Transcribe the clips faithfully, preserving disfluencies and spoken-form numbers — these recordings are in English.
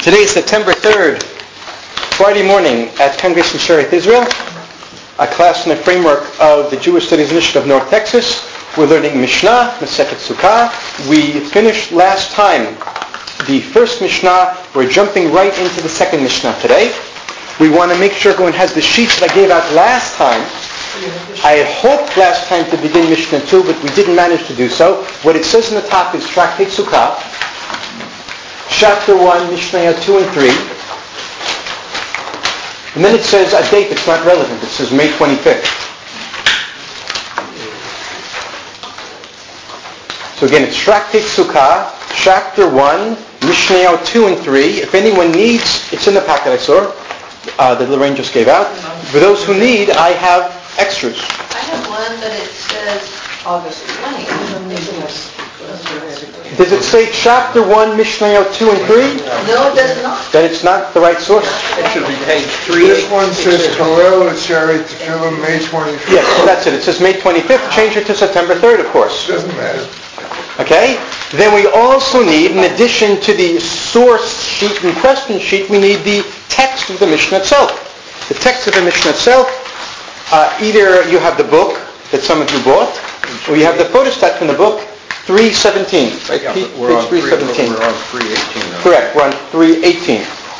Today is September third, Friday morning at Congregation Shareth Israel, a class in the framework of the Jewish Studies Initiative of North Texas. We're learning Mishnah, Masechet Sukkah. We finished last time the first Mishnah. We're jumping right into the second Mishnah today. We want to make sure everyone has the sheets that I gave out last time. I had hoped last time to begin Mishnah two, but we didn't manage to do so. What it says in the top is Tractate Sukkah, Chapter one, Mishnah two and three. And then it says a date that's not relevant. It says May twenty-fifth. So again, it's Tractate Sukkah, Chapter one, Mishnah two and three. If anyone needs, it's in the packet I saw, uh, that Lorraine just gave out. For those who need, I have extras. I have one, but it says August twentieth. Does it say Chapter one, Mishnah two and three? No, it does not. Then it's not the right source. It should be page three. This one says Hallel Shareth Tefillah May twenty-fifth. Yes, so that's it. It says May twenty-fifth. Change it to September third, of course. Doesn't matter. Okay? Then we also need, in addition to the source sheet and question sheet, we need the text of the Mishnah itself. The text of the Mishnah itself, uh, either you have the book that some of you bought, or you have the photostat from the book, three seventeen. Right? Yeah, Page we're on three seventeen. We're on three eighteen. Correct. We're on three eighteen.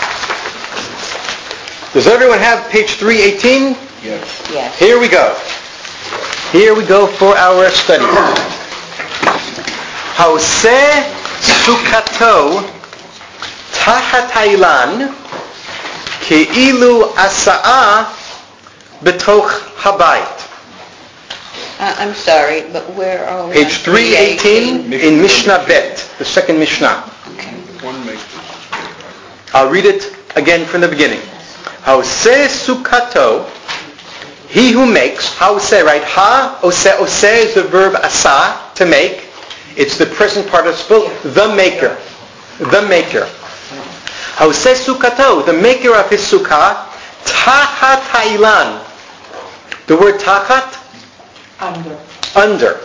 Does everyone have page three eighteen? Yes. Yes. Here we go. Here we go for our study. Haoseh sukkato tahat hailan keilu asa'a betoch habayit. Uh, I'm sorry, but where are we? Page three eighteen in Mishnah Bet, the second Mishnah. Okay. One makes this. I'll read it again from the beginning. Haoseh sukkato, he who makes, haoseh, right? Ha, oseh, oseh is the verb asa, to make. It's the present participle, the maker. The maker. Haoseh sukkato, the maker of his sukkah, tahat ha'ilan. The word tahat, Under. under.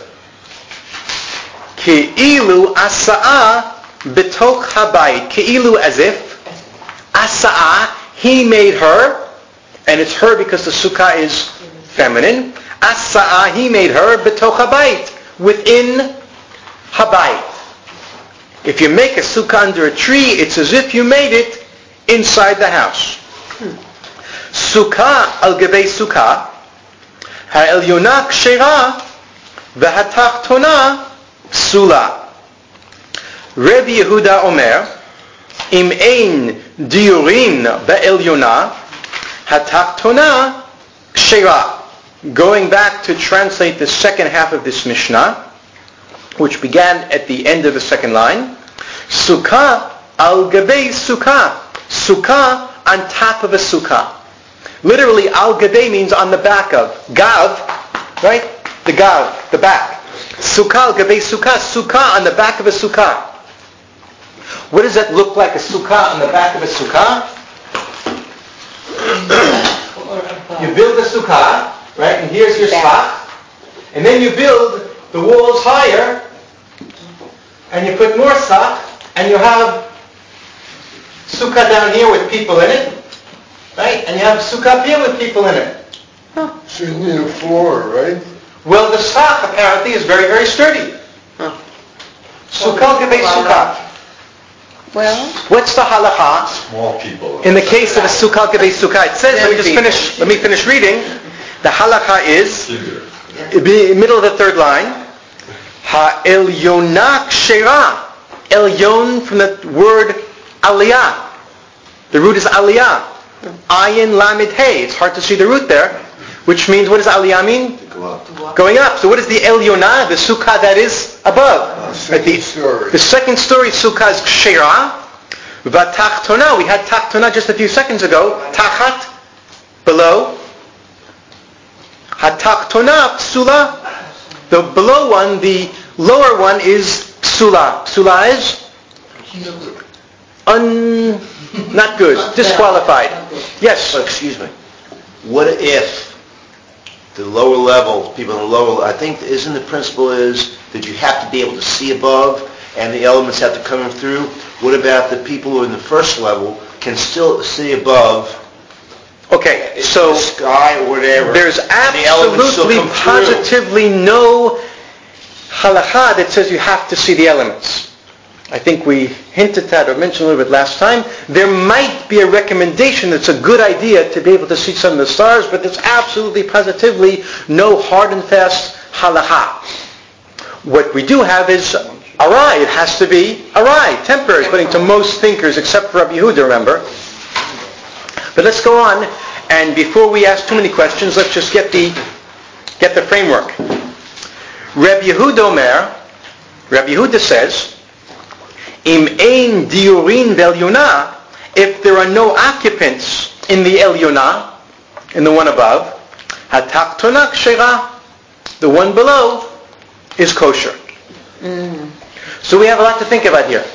Ke'ilu asa'a betoch habayit. Ke'ilu, as if. Asa'a, he made her. And it's her because the sukkah is feminine. Asa'a, he made her betoch habayit. Within habayit. If you make a sukkah under a tree, it's as if you made it inside the house. Sukkah al gabei sukkah. Ha'elyona kshera v'hatachtona psula. Rabbi Yehuda Omer, im ein diurin ba'elyona, hatachtona kshera. Going back to translate the second half of this Mishnah, which began at the end of the second line, Sukkah al gabei sukkah. Sukkah on top of a sukkah. Literally, al gabei means on the back of. Gav, right? The gav, the back. Sukkah al gabei sukkah. Sukkah on the back of a sukkah. What does that look like, a sukkah on the back of a sukkah? You build a sukkah, right? And here's your spot. And then you build the walls higher, and you put more sock, and you have sukkah down here with people in it. Right? And you have sukkah up here with people in it. Huh. So you need a floor, right? Well, the stock apparently is very, very sturdy. Huh. Sukkah gabei sukkah. Well, what's the halacha? Small people. In the case of a sukkah gabei sukkah, it says. Let me just finish. Let me finish reading. The halacha is the middle of the third line. Ha'elyona kshera. Elyon from the word aliyah. The root is aliyah. Ayin lamed hey. It's hard to see the root there, which means, what does aliyah mean? Go up. Going up. So what is the elyona, the sukkah that is above? Uh, second the, story. the second story sukkah is kshera. V'tachtona. We had tachtona just a few seconds ago. Tachat, below. Hatachtona, psula. The below one, the lower one is psula. Psula is un, not good, disqualified. Yes. Oh, excuse me. What if the lower level, people in the lower, I think, isn't the principle is that you have to be able to see above, and the elements have to come through. What about the people who are in the first level can still see above Okay, so the sky or whatever? there's and the elements still absolutely, come through? positively no halakha that says you have to see the elements. I think we hinted at or mentioned a little bit last time. There might be a recommendation that's a good idea to be able to see some of the stars, but there's absolutely, positively no hard and fast halakha. What we do have is arai. It has to be arai, temporary, according to most thinkers, except for Rabbi Yehuda, remember. But let's go on, and before we ask too many questions, let's just get the get the framework. Rabbi Yehuda Omer, Rabbi Yehuda says, Im ein diurin v'elyona, if there are no occupants in the elyona, in the one above, hatachtona kshera, the one below is kosher. Mm. So we have a lot to think about here.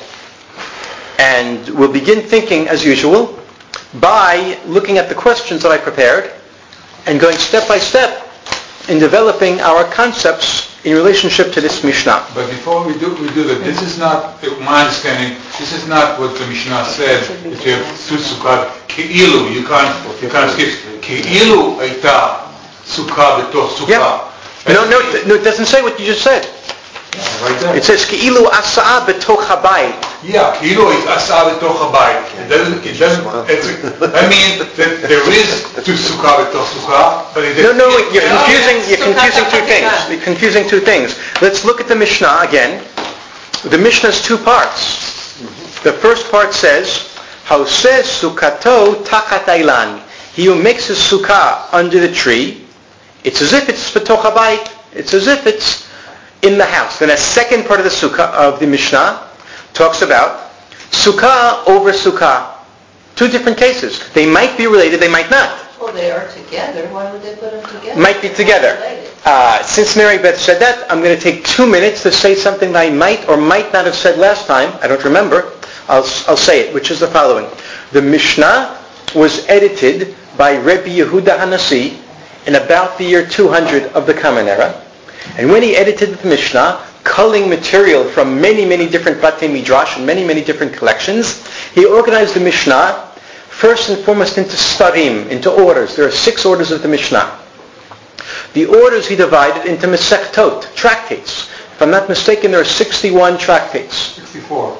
And we'll begin thinking, as usual, by looking at the questions that I prepared and going step by step in developing our concepts in relationship to this Mishnah. But before we do we do that, this is not, my understanding, this is not what the Mishnah said, that you have two sukkot, כאילו, you can't, you can't skip, כאילו הייתה סוכה בתוך סוכה. Yeah. No, no, no, it doesn't say what you just said. Yeah, right there. It says כאילו עשאה בתוך הבית. Yeah, כאילו עשאה בתוך הבית. It doesn't, it doesn't, it's, I mean, that there is two sukkah בתוך sukkah, but it No, no, it, you're it, confusing, you're confusing two things. You're confusing two things. Let's look at the Mishnah again. The Mishnah is two parts. The first part says, Haoseh sukkato tachat ailan. He who makes his sukkah under the tree, it's as if it's betoch habayit. It's as if it's in the house. Then a second part of the sukkah of the Mishnah talks about sukkah over sukkah. Two different cases. They might be related, they might not. Well, they are together. Why would they put them together? Might be together. Uh, since Mary Beth said that, I'm going to take two minutes to say something that I might or might not have said last time. I don't remember. I'll, I'll say it, which is the following. The Mishnah was edited by Rebbe Yehuda Hanassi in about the year two hundred of the Common Era. And when he edited the Mishnah, culling material from many, many different Batei Midrash and many, many different collections, he organized the Mishnah first and foremost into starim, into orders. There are six orders of the Mishnah. The orders he divided into Masechtot, tractates. If I'm not mistaken, there are sixty-one tractates. sixty-four.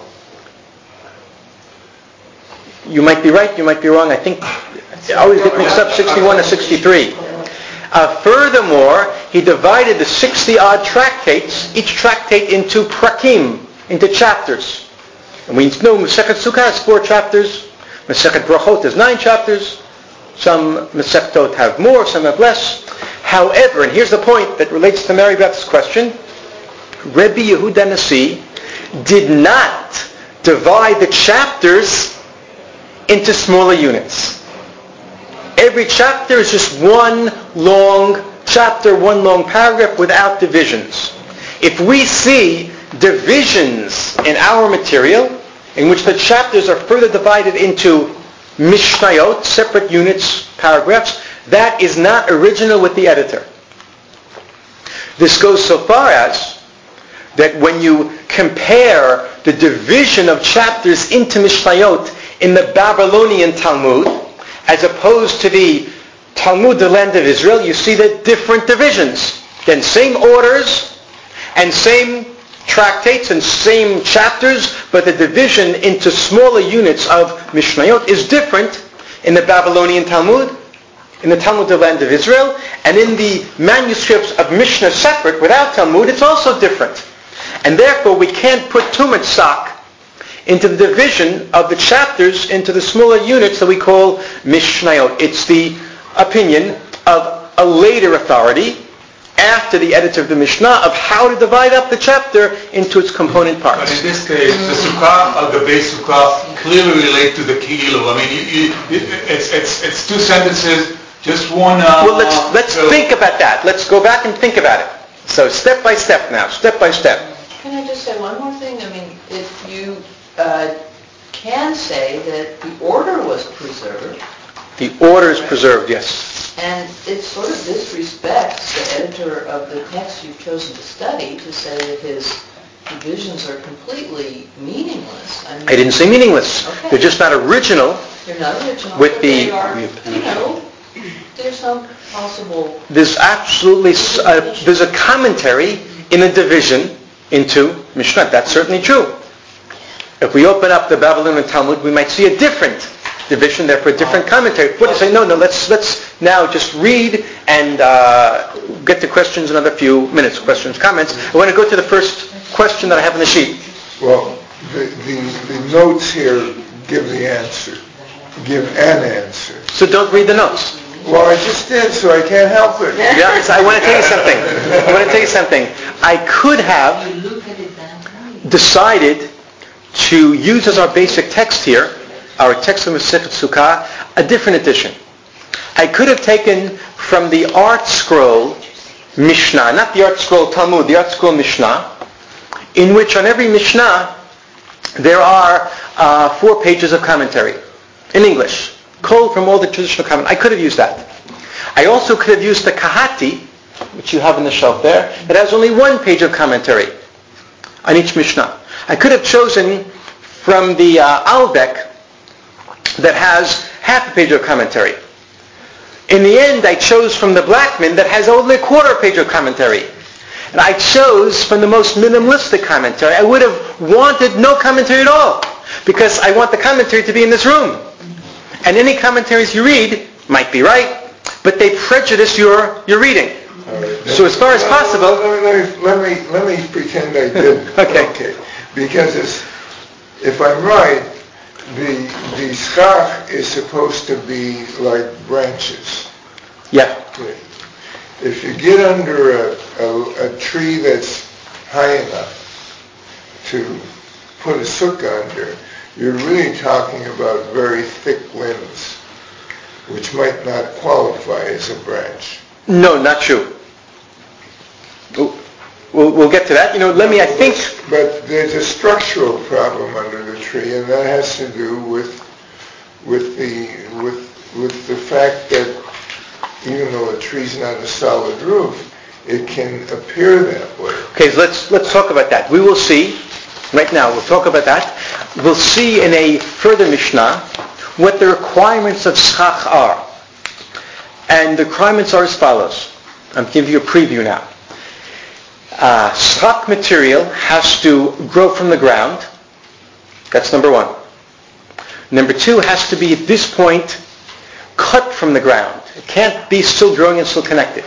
You might be right, you might be wrong. I think I always get mixed up, sixty-one to sixty-three. Uh, furthermore, he divided the sixty-odd tractates, each tractate into prakim, into chapters. And we know Masechet Sukkah has four chapters. Masechet Brachot has nine chapters. Some Masechtot have more, some have less. However, and here's the point that relates to Mary Beth's question, Rebbe Yehuda Nasi did not divide the chapters into smaller units. Every chapter is just one long chapter, one long paragraph without divisions. If we see divisions in our material, in which the chapters are further divided into mishnayot, separate units, paragraphs, that is not original with the editor. This goes so far as that when you compare the division of chapters into mishnayot in the Babylonian Talmud, as opposed to the Talmud, the land of Israel, you see the different divisions. Then same orders and same tractates and same chapters, but the division into smaller units of Mishnayot is different in the Babylonian Talmud, in the Talmud, the land of Israel, and in the manuscripts of Mishnah separate without Talmud, it's also different. And therefore we can't put too much stock into the division of the chapters into the smaller units that we call Mishnayot. It's the opinion of a later authority, after the editor of the Mishnah, of how to divide up the chapter into its component parts. But in this case, the Sukkah al Gabei Sukkah clearly relate to the Ki'ilu. I mean, you, you, it's, it's, it's two sentences, just one... Uh, well, let's, let's so think about that. Let's go back and think about it. So step by step now, step by step. Can I just say one more thing? I mean, if you uh, can say that the order was preserved. The order is preserved, yes. And it sort of disrespects the editor of the text you've chosen to study to say that his divisions are completely meaningless. I mean, I didn't say meaningless. Okay. They're just not original. They're not original. With but the- they are, you know, there's some possible. There's absolutely, s- uh, there's a commentary in a division into Mishnah. That's certainly true. If we open up the Babylonian Talmud, we might see a different division, therefore a different commentary. What do you say? No, no, let's let's now just read and uh, get to questions in another few minutes. Questions, comments. I want to go to the first question that I have in the sheet. Well, the, the, the notes here give the answer, give an answer. So don't read the notes. Well, I just did, so I can't help it. Yeah, so I want to tell you something. I want to tell you something. I could have decided to use as our basic text here, our text of Masechet Sukkah, a different edition. I could have taken from the Art Scroll Mishnah, not the Art Scroll Talmud, the Art Scroll Mishnah, in which on every Mishnah there are uh, four pages of commentary in English, culled from all the traditional comment. I could have used that. I also could have used the Kahati, which you have on the shelf there, that has only one page of commentary on each Mishnah. I could have chosen from the uh, Albeck that has half a page of commentary. In the end, I chose from the Blackman that has only a quarter page of commentary. And I chose from the most minimalistic commentary. I would have wanted no commentary at all, because I want the commentary to be in this room. And any commentaries you read might be right, but they prejudice your, your reading. Right. So as far as possible... Let me, let me, let me pretend I didn't. Okay. Okay. Because it's, if I'm right, the the schach is supposed to be like branches. Yeah. Okay. If you get under a, a, a tree that's high enough to put a sukkah under, you're really talking about very thick limbs, which might not qualify as a branch. No, not true. We'll, we'll get to that. You know, let me, I think... But there's a structural problem under the tree, and that has to do with with the with with the fact that even though a tree's not a solid roof, it can appear that way. Okay, so let's let's talk about that. We will see, right now, we'll talk about that. We'll see in a further Mishnah what the requirements of schach are. And the requirements are as follows. I'm giving you a preview now. Uh, schach material has to grow from the ground. That's number one. Number two, has to be at this point cut from the ground. It can't be still growing and still connected.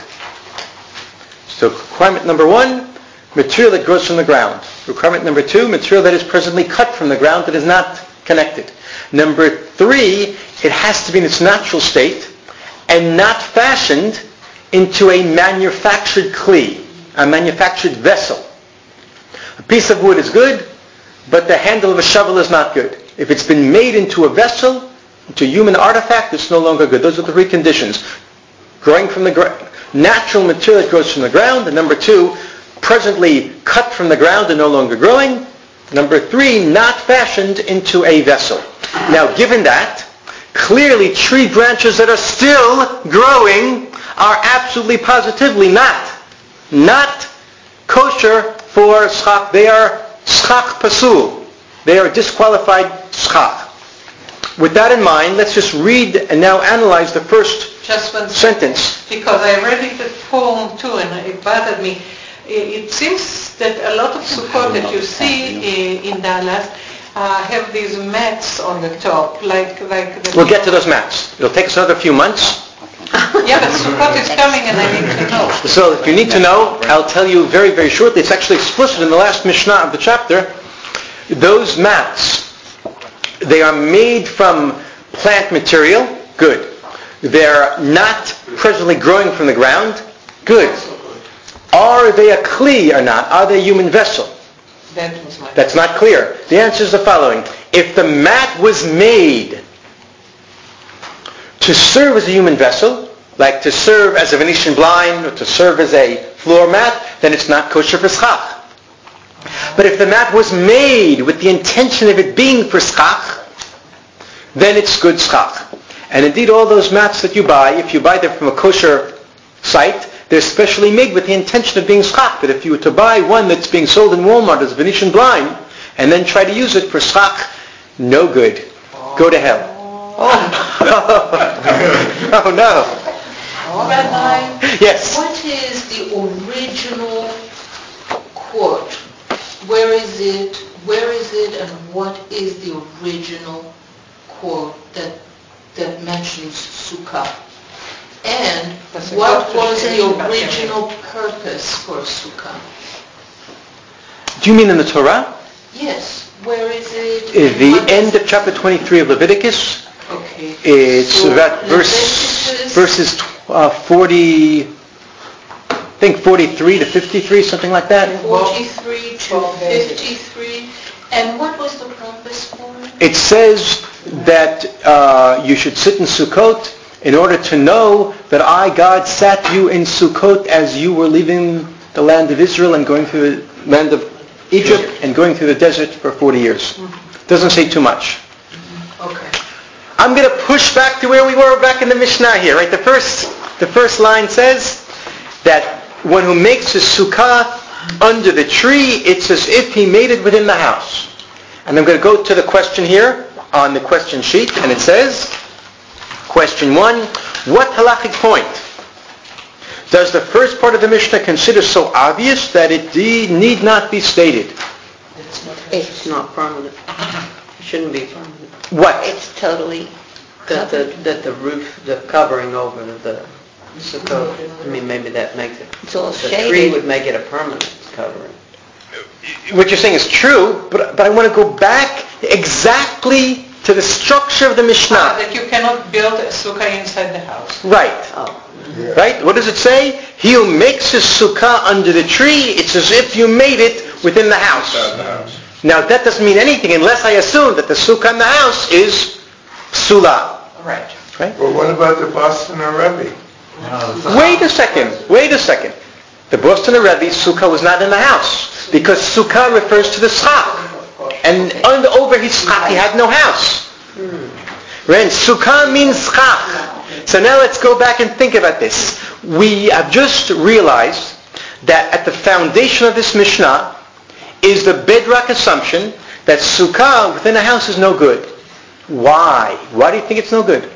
So requirement number one, material that grows from the ground. Requirement number two, material that is presently cut from the ground that is not connected. Number three, it has to be in its natural state and not fashioned into a manufactured kli, a manufactured vessel. A piece of wood is good, but the handle of a shovel is not good. If it's been made into a vessel, into a human artifact, it's no longer good. Those are the three conditions. Growing from the ground, natural material that grows from the ground. And number two, presently cut from the ground and no longer growing. Number three, not fashioned into a vessel. Now, given that, clearly tree branches that are still growing are absolutely positively not, not kosher for schach. They are schach pasul. They are disqualified schach. With that in mind, let's just read and now analyze the first Just one sentence. Because I read it at home too, and it bothered me. It seems that a lot of sukkot that you see in Dallas uh, have these mats on the top, like like. The We'll get to those mats. It'll take us another few months. Yeah, but Sukkot is coming, and I need to know. So if you need to know, I'll tell you very, very shortly. It's actually explicit in the last Mishnah of the chapter. Those mats, they are made from plant material. Good. They're not presently growing from the ground. Good. Are they a kli or not? Are they a human vessel? That was my That's not clear. The answer is the following. If the mat was made to serve as a human vessel, like to serve as a Venetian blind or to serve as a floor mat, then it's not kosher for schach. But if the mat was made with the intention of it being for schach, then it's good schach. And indeed all those mats that you buy, if you buy them from a kosher site, they're specially made with the intention of being schach. That if you were to buy one that's being sold in Walmart as a Venetian blind, and then try to use it for schach, no good. Go to hell. Oh, oh no. Rabbi, Yes. what is the original quote? Where is it? Where is it? And what is the original quote that that mentions sukkah? And what was the original purpose for sukkah? Do you mean in the Torah? Yes. Where is it? At the What end is- of chapter twenty-three of Leviticus. Okay. It's So that verse, Leviticus- verses uh, forty, I think forty-three to fifty-three, something like that. forty-three to fifty-three. And what was the purpose for it? It says that uh, you should sit in Sukkot in order to know that I, God, sat you in Sukkot as you were leaving the land of Israel and going through the land of Egypt and going through the desert for forty years. Doesn't say too much. Okay. I'm going to push back to where we were back in the Mishnah here, right? The first, the first line says that one who makes his sukkah under the tree, it's as if he made it within the house. And I'm going to go to the question here on the question sheet, and it says, question one, what halachic point does the first part of the Mishnah consider so obvious that it de- need not be stated? It's not permanent. It shouldn't be permanent. What? It's totally That the, that the roof, the covering over the sukkah, I mean, maybe that makes it, It's all the tree shaded. would make it a permanent covering. What you're saying is true, but, but I want to go back exactly to the structure of the Ah, Mishnah. that you cannot build a sukkah inside the house. Right. Oh. Yeah. Right? What does it say? He who makes his sukkah under the tree, it's as if you made it within the house. Now that doesn't mean anything unless I assume that the sukkah in the house is psula. Right. Right? Well, what about the Boston Rebbe? Wait a second. Wait a second. The Boston Rebbe's sukkah was not in the house because sukkah refers to the schach. And under, over his schach he had no house. Right? Sukkah means schach. So now let's go back and think about this. We have just realized that at the foundation of this Mishnah is the bedrock assumption that sukkah within a house is no good. Why? Why do you think it's no good?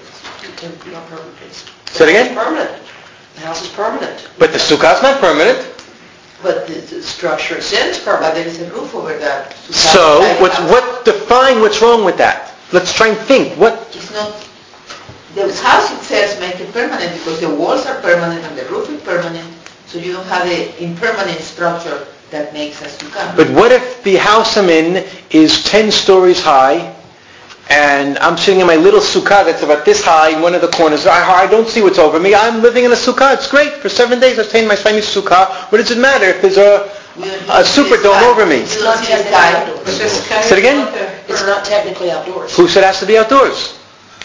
Say it again? Permanent. The house is permanent. But the sukkah is not permanent. But the, the structure is permanent. There is a roof over that. So what's, what define what's wrong with that? Let's try and think. What? It's not, the house itself make it permanent because the walls are permanent and the roof is permanent. So you don't have the impermanent structure that makes a sukkah. But what if the house I'm in is ten stories high, and I'm sitting in my little sukkah that's about this high in one of the corners. I, I don't see what's over me. I'm living in a sukkah. It's great. For seven days I stay in my tiny sukkah. What does it matter if there's a, a superdome over me? It's not technically outdoors. But the sky Say it is again? not a- It's not technically outdoors. Who said it has to be outdoors?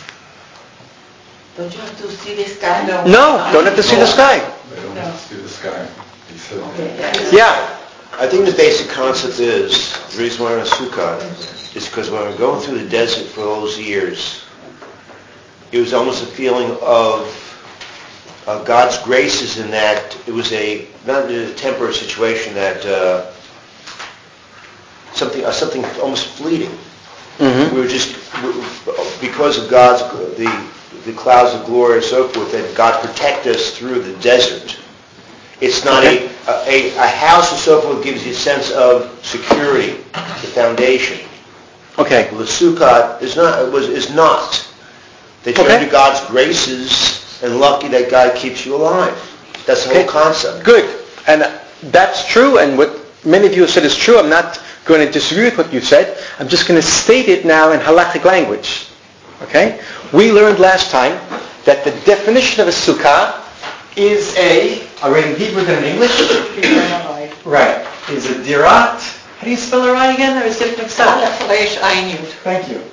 Don't you have to see the sky? No. No, don't have to see the sky. They don't want to see the sky. He said that. Yeah. I think the basic concept is, the reason why we're in a sukkah is because when we're going through the desert for all those years, it was almost a feeling of uh, God's graces in that it was a, not a temporary situation, that uh, something uh, something almost fleeting. Mm-hmm. We were just, because of God's, the, the clouds of glory and so forth, that God protect us through the desert. It's not Okay. a, a, a house and so forth gives you a sense of security, the foundation. Okay. Well, the sukkah is not, it was, is not. That you're Okay. under God's graces and lucky that God keeps you alive. That's the Okay. whole concept. Good. And that's true, and what many of you have said is true. I'm not going to disagree with what you said. I'm just going to state it now in halachic language. Okay? We learned last time that the definition of a sukkah is a, I read in Hebrew than in English. Right. Is a dirat. How do you spell arai again? I was getting mixed up. Resh Ayin Yud. Thank you.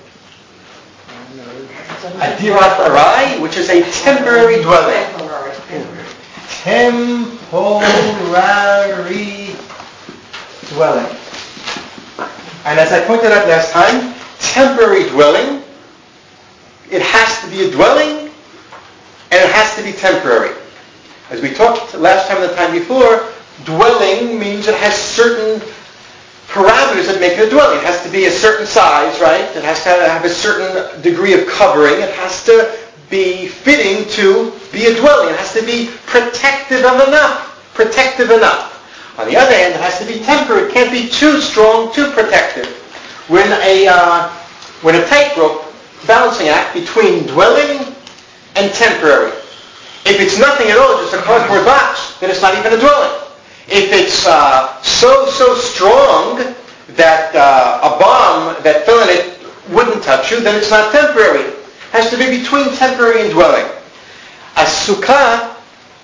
A dirat arai, which is a temporary dwelling. Temporary dwelling. And as I pointed out last time, temporary dwelling, it has to be a dwelling, and it has to be temporary. As we talked last time and the time before, dwelling means it has certain parameters that make it a dwelling. It has to be a certain size, right? It has to have a certain degree of covering. It has to be fitting to be a dwelling. It has to be protective of enough. Protective enough. On the other hand, it has to be tempered. It can't be too strong, too protective. When a uh, when a tightrope balancing act between dwelling and temporary. If it's nothing at all, just a cardboard box, then it's not even a dwelling. If it's uh, so, so strong that uh, a bomb that fell in it wouldn't touch you, then it's not temporary. It has to be between temporary and dwelling. A sukkah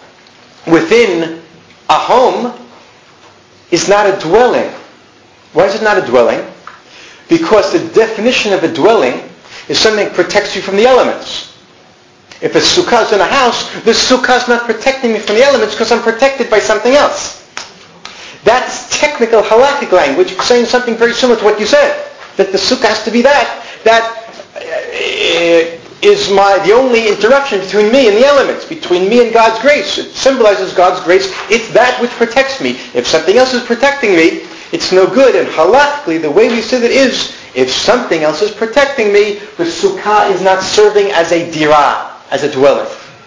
within a home is not a dwelling. Why is it not a dwelling? Because the definition of a dwelling is something that protects you from the elements. If a sukkah is in a house, the sukkah is not protecting me from the elements because I'm protected by something else. That's technical halakhic language saying something very similar to what you said. That the sukkah has to be that. That uh, is my the only interruption between me and the elements, between me and God's grace. It symbolizes God's grace. It's that which protects me. If something else is protecting me, it's no good. And halakhically, the way we say that is, if something else is protecting me, the sukkah is not serving as a dirah, as a dwelling.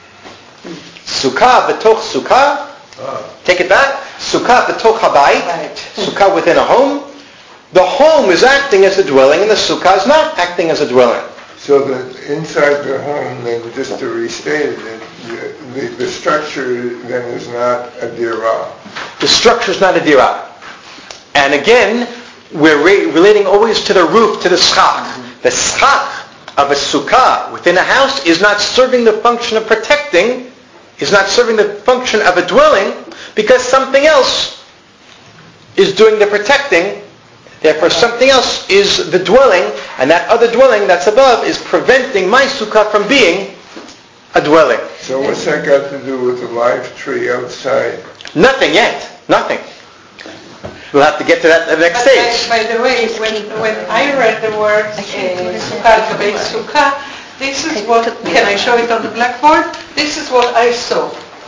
Sukkah b'toch sukkah, take it back. Sukkah b'toch habayit, sukkah within a home. The home is acting as a dwelling, and the sukkah is not acting as a dwelling. So that inside the home, then, just to restate it, the, the, the structure then is not a dirah. The structure is not a dirah. And again, we're re- relating always to the roof, to the schach. The schach of a sukkah within a house is not serving the function of protecting, is not serving the function of a dwelling, because something else is doing the protecting. Therefore, something else is the dwelling, and that other dwelling that's above is preventing my sukkah from being a dwelling. So what's that got to do with the live tree outside? Nothing yet. Nothing. We'll have to get to that at the next But stage. By, by the way, when, when I read the word uh, sukkah gabei sukkah, this is what, can I show it on the blackboard? This is what I saw.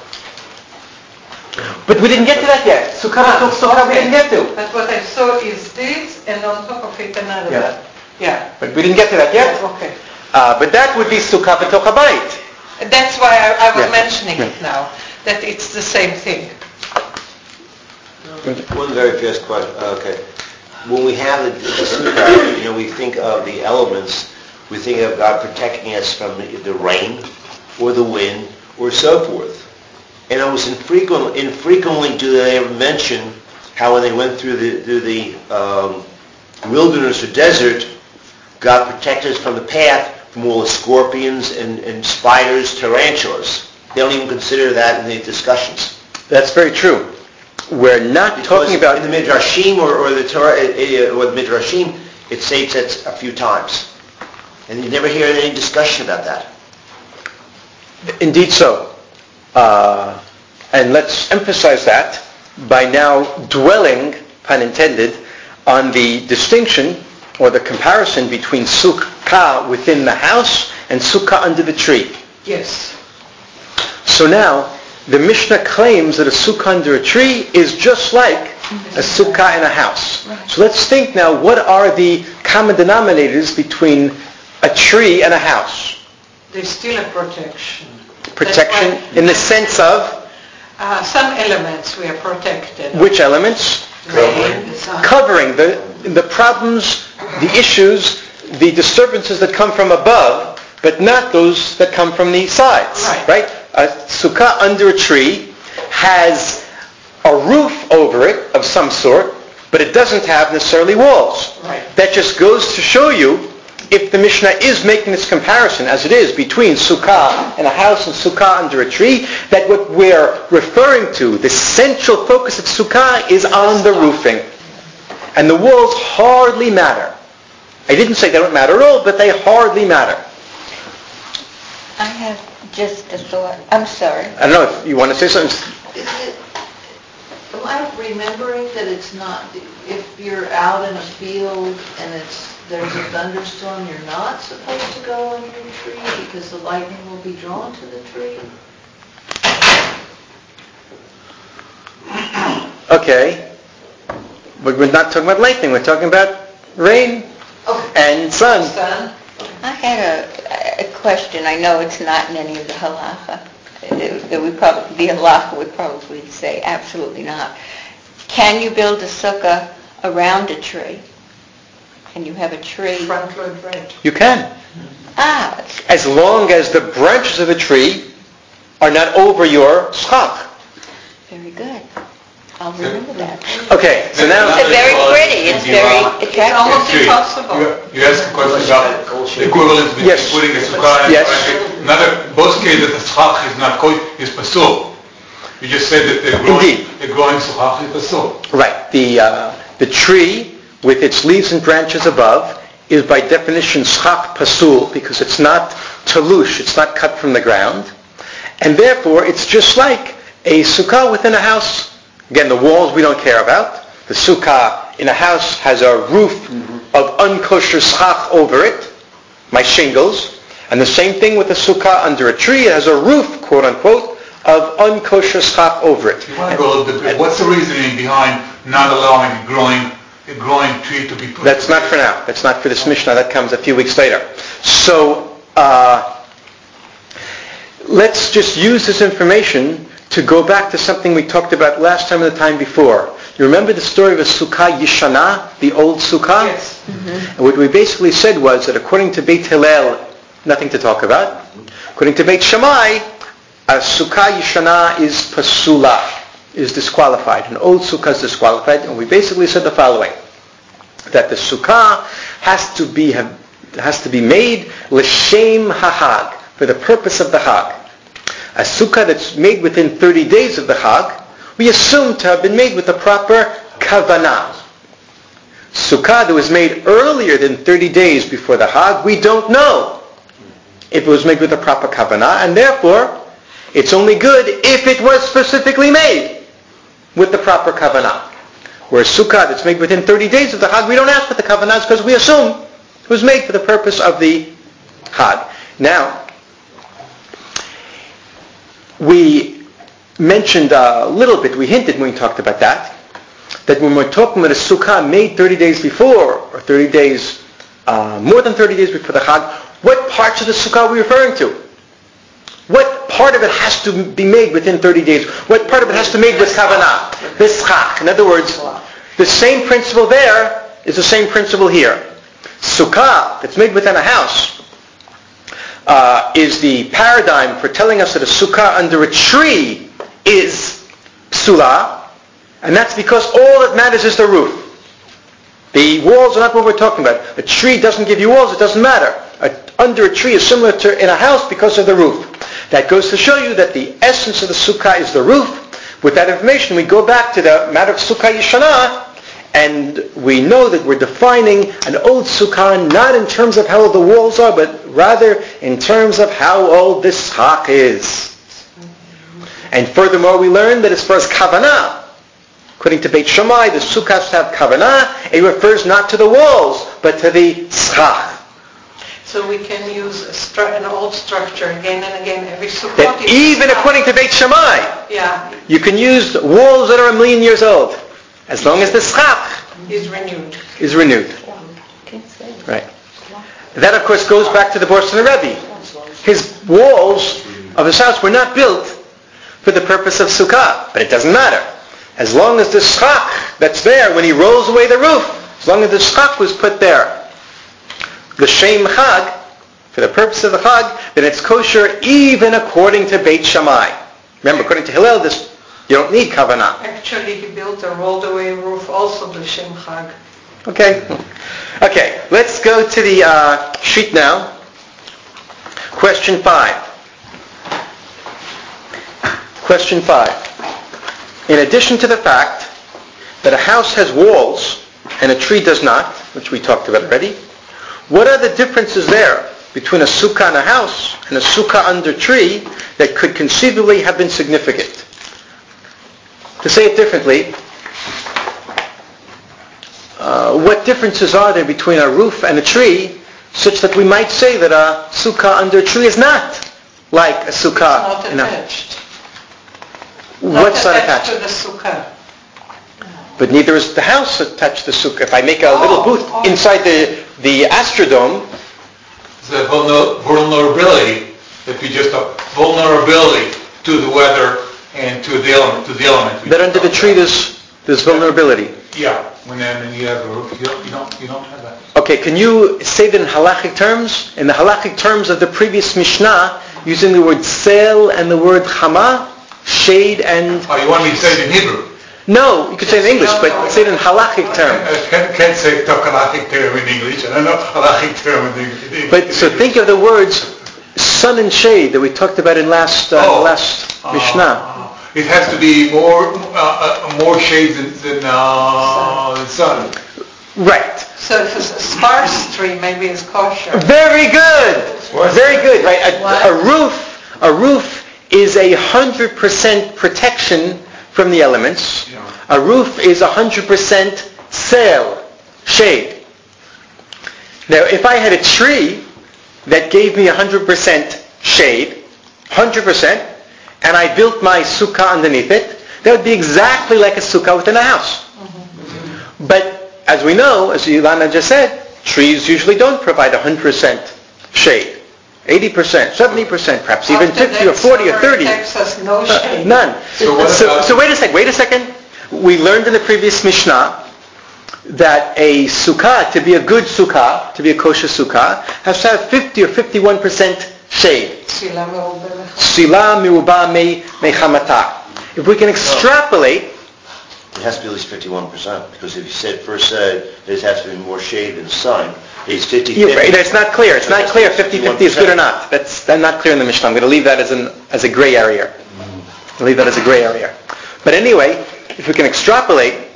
But we didn't get to that yet. Sukkah b'toch sukkah we didn't get to. But what I saw is this, and on top of it another Yeah. one. Yeah. But we didn't get to that yet. Okay. Uh, but that would be sukkah b'toch habayit. That's why I, I was Yeah. mentioning Yeah. it now, that it's the same thing. One very fast question. Okay. When we have the, the sukkah, you know, we think of the elements. We think of God protecting us from the, the rain, or the wind, or so forth. And almost infrequently, infrequently do they ever mention how when they went through the through the um, wilderness or desert, God protected us from the path from all the scorpions and, and spiders, tarantulas. They don't even consider that in the discussions. That's very true. We're not Because talking about... in the Midrashim or, or the Torah uh, or the Midrashim, it states that a few times, and you never hear any discussion about that. Indeed so. Uh, and let's emphasize that by now dwelling, pun intended, on the distinction or the comparison between sukkah within the house and sukkah under the tree. Yes. So now, the Mishnah claims that a sukkah under a tree is just like a sukkah in a house. So let's think now, what are the common denominators between a tree and a house? There's still a protection. Protection That's why- in the sense of Uh, some elements we are protected. which elements? Rain, the sun. Covering the the problems, the issues, the disturbances that come from above, but not those that come from the sides. Right. Right? A sukkah under a tree has a roof over it of some sort, but it doesn't have necessarily walls. Right. That just goes to show you, if the Mishnah is making this comparison, as it is, between sukkah in a house and sukkah under a tree, that what we're referring to, the central focus of sukkah, is on the roofing. And the walls hardly matter. I didn't say they don't matter at all, but they hardly matter. I have just a thought. I'm sorry. I don't know if you want to say something. Is it, am I remembering that it's not, if you're out in a field and it's there's a thunderstorm, you're not supposed to go under a tree because the lightning will be drawn to the tree? Okay. But we're not talking about lightning. We're talking about rain Okay. and sun. Sun. I had a, a question. I know it's not in any of the halacha. It, it would probably, the halacha would probably say absolutely not. Can you build a sukkah around a tree? Can you have a tree? Front load branch. You can. Ah, it's- As long as the branches of the tree are not over your schach. very good. I'll remember that. Okay, so now... It's very pretty. It's very It's attractive. almost See, impossible. You you asked a question about the equivalence between Yes. putting a sukkah and Yes. planting. Another, both cases, the schach is not kosher, is pasul. You just said that the growing, Indeed. the growing sukkah is pasul. Right. The, uh, the tree with its leaves and branches above is by definition schach pasul because it's not talush, it's not cut from the ground. And therefore, it's just like a sukkah within a house. Again, the walls we don't care about. The sukkah in a house has a roof of unkosher schach over it, my shingles. And the same thing with the sukkah under a tree. It has a roof, quote unquote, of unkosher schach over it. You want to go a little bit, what's the reasoning behind not allowing a growing, a growing tree to be put? That's not for now. That's not for this Mishnah. That comes a few weeks later. So, uh, let's just use this information to go back to something we talked about last time and the time before. You remember the story of a sukkah yishana, the old sukkah? Yes. And what we basically said was that according to Beit Hillel, nothing to talk about. According to Beit Shammai, a sukkah yishana is pasula, is disqualified. An old sukkah is disqualified. And we basically said the following, that the sukkah has to be has to be made l'shem hahag, for the purpose of the hag. A sukkah that's made within thirty days of the Chag, we assume to have been made with the proper kavanah. Sukkah that was made earlier than thirty days before the Chag, we don't know if it was made with the proper kavanah, and therefore, it's only good if it was specifically made with the proper kavanah. Whereas sukkah that's made within thirty days of the Chag, we don't ask for the kavanah because we assume it was made for the purpose of the Chag. Now, we mentioned a little bit, we hinted when we talked about that, that when we're talking about a sukkah made thirty days before, or thirty days, uh, more than thirty days before the Chag, what parts of the sukkah are we referring to? What part of it has to be made within thirty days? What part of it has to be made with kavanah? Bischach. In other words, the same principle there is the same principle here. Sukkah that's made within a house Uh, is the paradigm for telling us that a sukkah under a tree is psula, and that's because all that matters is the roof. The walls are not what we're talking about. A tree doesn't give you walls, it doesn't matter. A, under a tree is similar to in a house because of the roof. That goes to show you that the essence of the sukkah is the roof. With that information, we go back to the matter of sukkah yishana, and we know that we're defining an old sukkah not in terms of how old the walls are, but rather in terms of how old this schach is. And furthermore, we learn that as far as kavanah, according to Beit Shammai, the sukkah has to have kavanah. It refers not to the walls, but to the schach. So we can use a stru- an old structure again and again. Every sukkah. That even according to Beit Shammai, Yeah, you can use walls that are a million years old, as long as the schach is renewed. is renewed. Right. That, of course, goes back to the Borsner Rebbe. His walls of his house were not built for the purpose of sukkah, but it doesn't matter. As long as the schach that's there when he rolls away the roof, as long as the schach was put there, the shem chag, for the purpose of the chag, then it's kosher even according to Beit Shammai. Remember, according to Hillel, this you don't need kavanah. Actually, he built a rolled away roof also the Shem Chag. Okay. Okay, let's go to the uh, sheet now. Question five. Question five. In addition to the fact that a house has walls and a tree does not, which we talked about already, what are the differences there between a sukkah in a house and a sukkah under a tree that could conceivably have been significant? To say it differently, uh, what differences are there between a roof and a tree such that we might say that a sukkah under a tree is not like a sukkah It's not in a... attached. What's not not attached attached? to the sukkah. but neither is the house attached to the sukkah. If I make a little Oh, booth oh. inside the, the Astrodome, The vulner- vulnerability, if you just a vulnerability to the weather and to the element, to the element. that under the tree there's, there's vulnerability. Yeah, when then you have a roof, you don't, you don't, you don't have that. Okay, can you say that in halachic terms? In the halachic terms of the previous Mishnah, using the word sel and the word chama, shade and... Oh, you want me to say it in Hebrew? No, you could say it in English, but say it in halachic terms. I can't, can't say talk halachic term in English. I don't know halachic term in English. But so think of the words sun and shade that we talked about in last uh, Oh. last Mishnah. Uh, it has to be more uh, uh, more shade than, than, uh, than sun. Right. So if it's a sparse tree, maybe it's kosher. Very good. Very good. Right. A, What? a roof. A roof is a hundred percent protection from the elements. Yeah. A roof is a hundred percent sail, shade. Now, if I had a tree that gave me a hundred percent shade, hundred percent, and I built my sukkah underneath it, that would be exactly like a sukkah within a house. Mm-hmm. But as we know, as Ilana just said, trees usually don't provide one hundred percent shade. eighty percent, seventy percent, perhaps even After fifty or that forty or summer, thirty. Texas, no Uh, shade. none. So what So, about- so wait a second, wait a second. We learned in the previous Mishnah that a sukkah, to be a good sukkah, to be a kosher sukkah, has to have fifty or fifty-one percent shade. Sila me'ubelech. Sila miruba me mechamata. If we can extrapolate, It has to be at least fifty-one percent, because if you said, first said, there has to be more shade than sun, it's fifty-fifty. you're right, it's not clear. It's not clear fifty-fifty is good or not. That's, that's not clear in the Mishnah. I'm going to leave that as an as a gray area. I'll leave that as a gray area. But anyway, if we can extrapolate,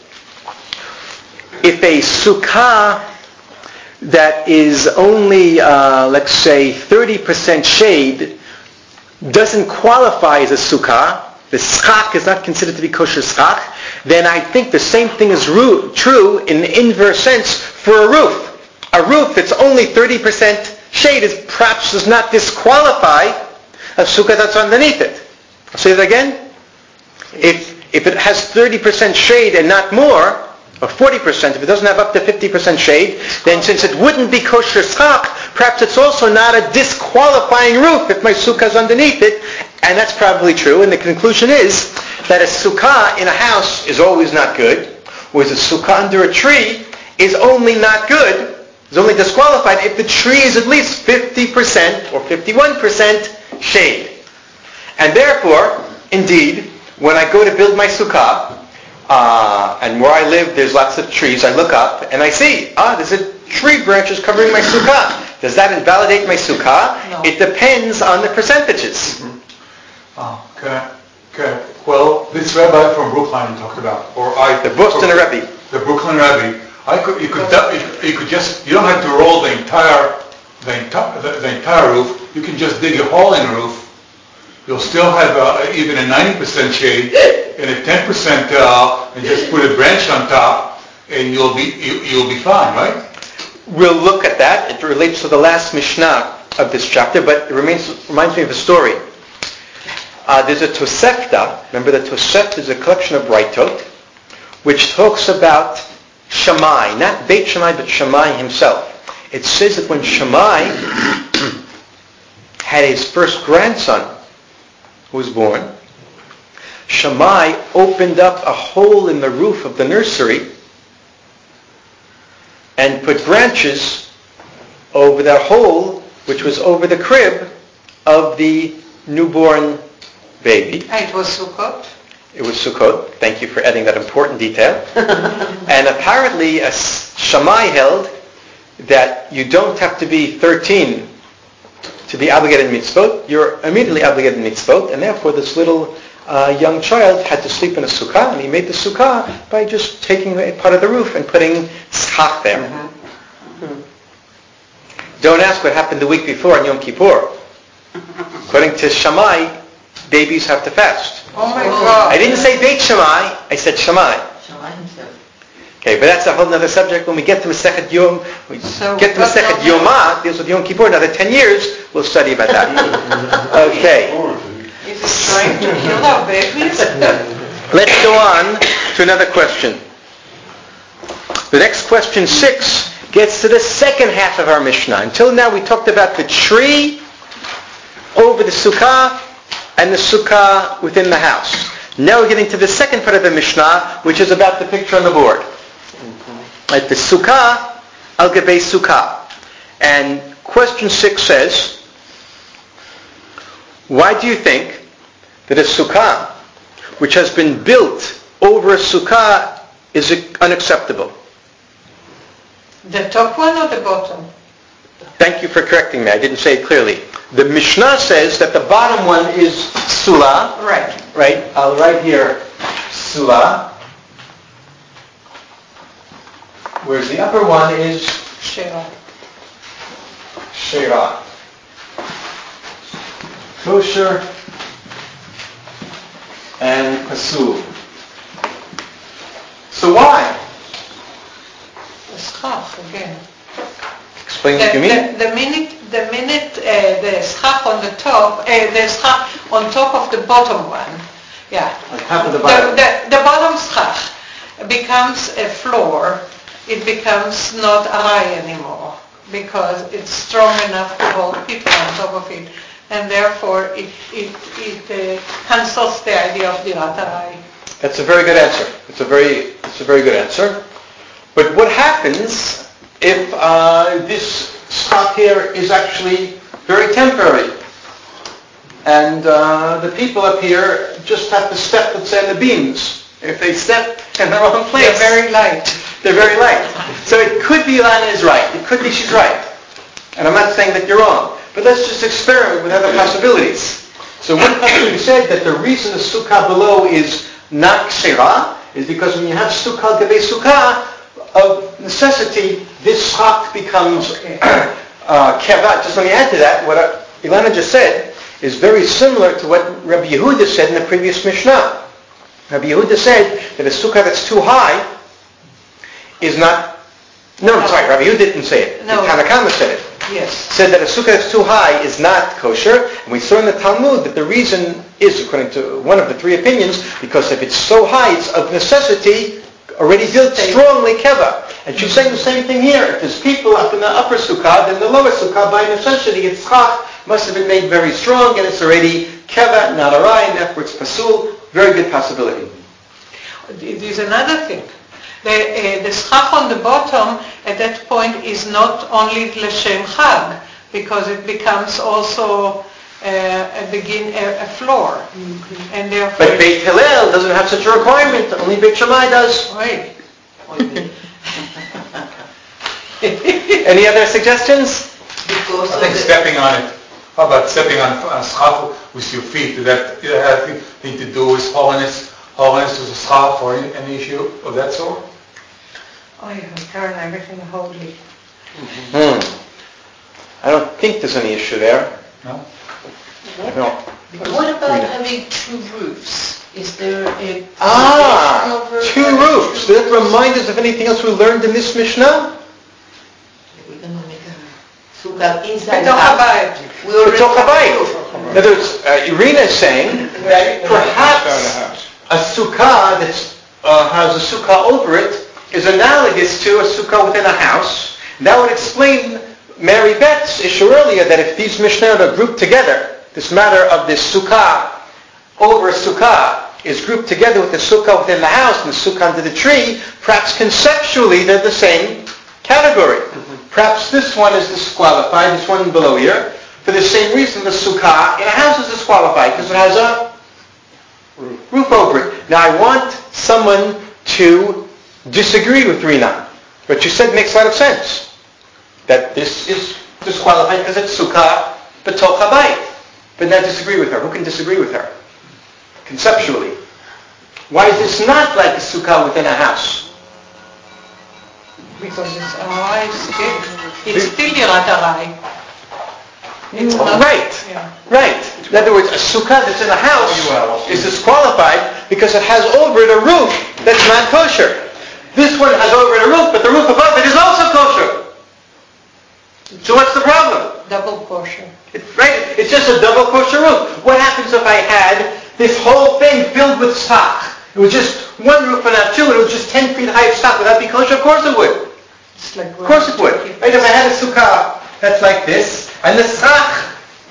if a sukkah that is only, uh, let's say, thirty percent shade doesn't qualify as a sukkah, the schach is not considered to be kosher schach, then I think the same thing is ru- true in the inverse sense for a roof. A roof that's only thirty percent shade is perhaps does not disqualify a sukkah that's underneath it. I'll say that again. If if it has thirty percent shade and not more, or forty percent, if it doesn't have up to fifty percent shade, then since it wouldn't be kosher schach, perhaps it's also not a disqualifying roof if my sukkah is underneath it, and that's probably true. And the conclusion is that a sukkah in a house is always not good, whereas a sukkah under a tree is only not good, is only disqualified if the tree is at least fifty percent or fifty-one percent shade. And therefore, indeed, when I go to build my sukkah, uh, and where I live there's lots of trees, I look up and I see, ah, there's a tree branches covering my sukkah. Does that invalidate my sukkah? No. It depends on the percentages. Oh, okay, okay. Well, this rabbi from Brooklyn you talked about, or I... The Boston Rebbe. The Brooklyn Rebbe. I could, you could, you could just, you don't have to roll the entire, the entire, the, the entire roof. You can just dig a hole in the roof. You'll still have uh, even a ninety percent shade and a ten percent, uh, and just put a branch on top, and you'll be, you, you'll be fine, right? We'll look at that. It relates to the last Mishnah of this chapter, but it remains, reminds me of a story. Uh, there's a Tosefta. Remember, the Tosefta is a collection of Braitot, which talks about Shammai, not Beit Shammai, but Shammai himself. It says that when Shammai had his first grandson, who was born, Shammai opened up a hole in the roof of the nursery and put branches over that hole, which was over the crib of the newborn baby. It was Sukkot. It was Sukkot. Thank you for adding that important detail. And apparently, a Shammai held that you don't have to be thirteen to be obligated in mitzvot. You're immediately obligated in mitzvot, and therefore this little uh, young child had to sleep in a sukkah, and he made the sukkah by just taking a part of the roof and putting schach there. Mm-hmm. Don't ask what happened the week before on Yom Kippur. According to Shammai, babies have to fast. Oh my God. I didn't say Beit Shammai, I said Shammai. Okay, but that's a whole other subject. When we get to Masechet Yom, we So get to what Masechet Yom- Yomah, deals with Yom Kippur, another ten years, we'll study about that. Okay, Is it trying to kill our babies? let's go on to another question. The next question, six, gets to the second half of our Mishnah. Until now we talked about the tree over the sukkah and the sukkah within the house. Now we're getting to the second part of the Mishnah, which is about the picture on the board. Mm-hmm. Right, the sukkah, al gabei sukkah. And question six says, why do you think that a sukkah which has been built over a sukkah is unacceptable? The top one or the bottom? Thank you for correcting me. I didn't say it clearly. The Mishnah says that the bottom one is psula. Right. Right. I'll write here psula. Whereas the upper one is Shera. Shera. Kosher and pasul. So why? The schach again. Explain the, what you mean. The, the minute, the minute uh, the schach on the top, uh, the schach on top of the bottom one, yeah. On top of the bottom. The, the, the bottom schach becomes a floor. It becomes not arai anymore because it's strong enough to hold people on top of it, and therefore it it it uh, cancels the idea of dirat arai. That's a very good answer. It's a very it's a very good answer. But what happens if uh, this spot here is actually very temporary, and uh, the people up here just have to step, let's say, on the beams? If they step in the wrong place, they're very light. They're very light. So it could be Lana is right. It could be she's right. And I'm not saying that you're wrong. But let's just experiment with other possibilities. So one person said that the reason the sukkah below is not kshera is because when you have sukkah gabei sukkah, of necessity, this schach becomes uh, keva. Just let me add to that, what uh, Ilana just said is very similar to what Rabbi Yehuda said in the previous Mishnah. Rabbi Yehuda said that a sukkah that's too high is not... No, I'm sorry, Rabbi Yehuda didn't say it. No. Tanna Kama said it. Yes. Said that a sukkah that's too high is not kosher. And we saw in the Talmud that the reason is, according to one of the three opinions, because if it's so high, it's of necessity already built strongly keva. And she's saying the same thing here. If there's people up in the upper sukkah, then the lower sukkah, by necessity, its schach must have been made very strong, and it's already keva, not arai, and therefore it's pasul. Very good possibility. It is another thing. The, uh, the schach on the bottom at that point is not only l'shem chag, because it becomes also uh, a begin a, a floor, mm-hmm. and therefore. But Beit Hillel doesn't have such a requirement. Only Beit Shammai does. Right. Any other suggestions? Because I think stepping on it. How about stepping on a schach with your feet? Did that have anything to do with holiness? Holiness was a schach or any issue of that sort? Oh, you have turned everything holy. Hmm. I don't think there's any issue there. No? I don't. what about having two roofs? Is there a Ah, over two roofs. Does that remind us of anything else we learned in this Mishnah? We're going to make a sukkah inside the B'toch house. habayit. We already B'toch have habayit. two. In other words, uh, Irina is saying that perhaps a sukkah that uh, has a sukkah over it is analogous to a sukkah within a house. That would explain Mary Beth's issue earlier that if these Mishnah are grouped together, this matter of this sukkah over a sukkah is grouped together with the sukkah within the house and the sukkah under the tree, perhaps conceptually they're the same category. Mm-hmm. Perhaps this one is disqualified, this one below here, for the same reason the sukkah in a house is disqualified because it has a roof, roof over it. Now I want someone to disagree with Rina. What you said makes a lot of sense. That this is disqualified because it's sukkah b'toch habayit. But now disagree with her. Who can disagree with her? Conceptually. Why is this not like a sukkah within a house? Because it's arai still. It's still dirat arai. It's Oh, not, right. Yeah. Right. In other words, a sukkah that's in a house is disqualified because it has over it a roof that's not kosher. This one has over it a roof, but the roof above it is also kosher. So what's the problem? Double kosher. It, right? It's just a double kosher roof. What happens if I had this whole thing filled with stock? It was just one roof and not two, and it was just ten feet high of stock, would that be kosher? Of course it would. It's like Of course it would. Right? If I had a sukkah that's like this, and the schach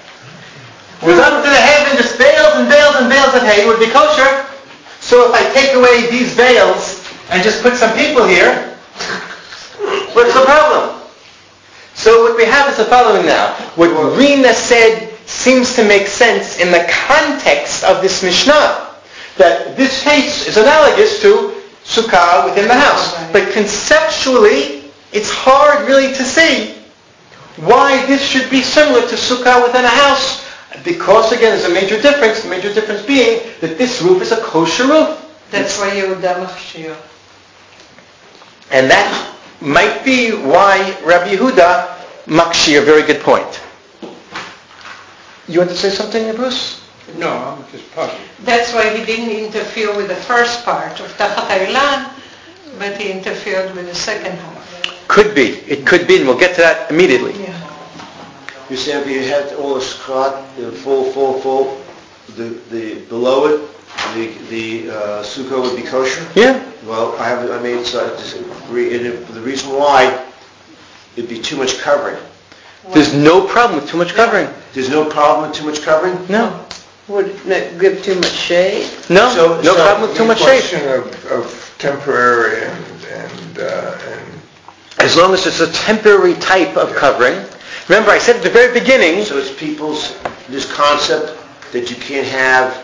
was up to the heaven, just bales and bales and bales of hay, it would be kosher. So if I take away these bales and just put some people here, what's the problem? So what we have is the following now. What Rina said seems to make sense in the context of this Mishnah, that this case is analogous to sukkah within the house. But conceptually, it's hard really to see why this should be similar to sukkah within a house. Because again, there's a major difference, the major difference being that this roof is a kosher roof. That's why Yehuda Machshir. And that might be why Rabbi Yehuda Makshir, very good point. You want to say something, Bruce? No, I'm just puzzled. That's why he didn't interfere with the first part of Tachat Hailan, but he interfered with the second half. Could be. It could be, and we'll get to that immediately. Yeah. You said if you had all the skrat, the full, full, full, the, the below it, the the uh, sukkah would be kosher. Yeah. Well, I have I made so I disagree, and if, the reason why it'd be too much covering. There's no problem with too much covering. There's no problem with too much covering. No. Would it give too much shade? No. So- no so problem with too The much shade. question of, of temporary and and uh, and As long as it's a temporary type of covering. Remember, I said at the very beginning. So it's people's this concept that you can't have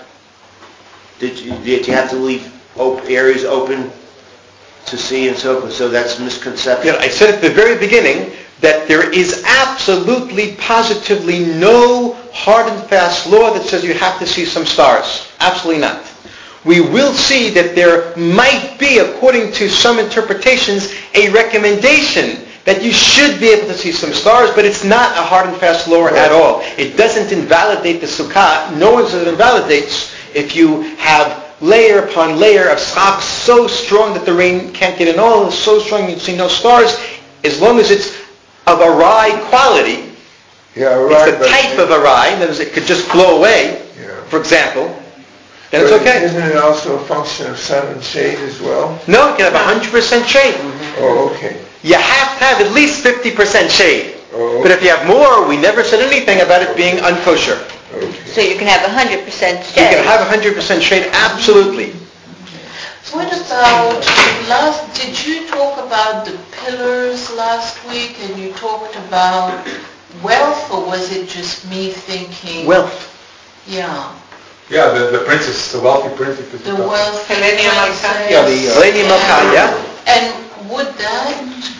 that you, that you have to leave op- areas open to see and so forth. So that's a misconception. Yeah, I said at the very beginning that there is absolutely, positively no hard and fast law that says you have to see some stars. Absolutely not. We will see that there might be, according to some interpretations, a recommendation that you should be able to see some stars, but it's not a hard and fast law at all. It doesn't invalidate the sukkah, nor does it invalidates if you have layer upon layer of schach so strong that the rain can't get in all, so strong you see no stars, as long as it's of a rye quality. yeah, It's right. the but type of a rye, that is, it could just blow away, Yeah. for example, then it's But okay. Isn't it also a function of sun and shade as well? No, you can have one hundred percent shade. Oh, okay. You have to have at least fifty percent shade. Oh, But if you have more, we never said anything about it being unkosher. okay. So you can have one hundred percent You shade. can have one hundred percent shade, absolutely. What about, last, did you talk about the pillars last week, and you talked about wealth, or was it just me thinking? Wealth. Yeah, Yeah, the, the princess, the wealthy princess. the wealth. Helenia Malka. Yeah, the uh, Lady Malka, yeah. And would that,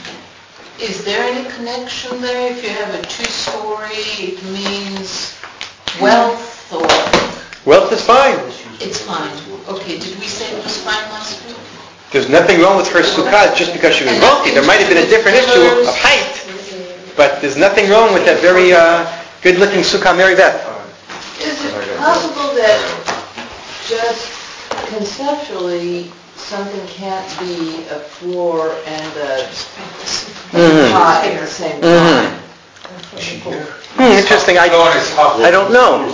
is there any connection there? If you have a two-story, it means wealth, or Wealth is fine. it's fine? Okay, did we say it was fine last week? There's nothing wrong with her sukkah just because she was wealthy. There might have been a different issue of height, but there's nothing wrong with that very uh, good-looking sukkah, Mary Beth. Is it possible that just conceptually something can't be a floor and a Mhm. pot at the same Mhm. time? Hmm, interesting. I, I don't know.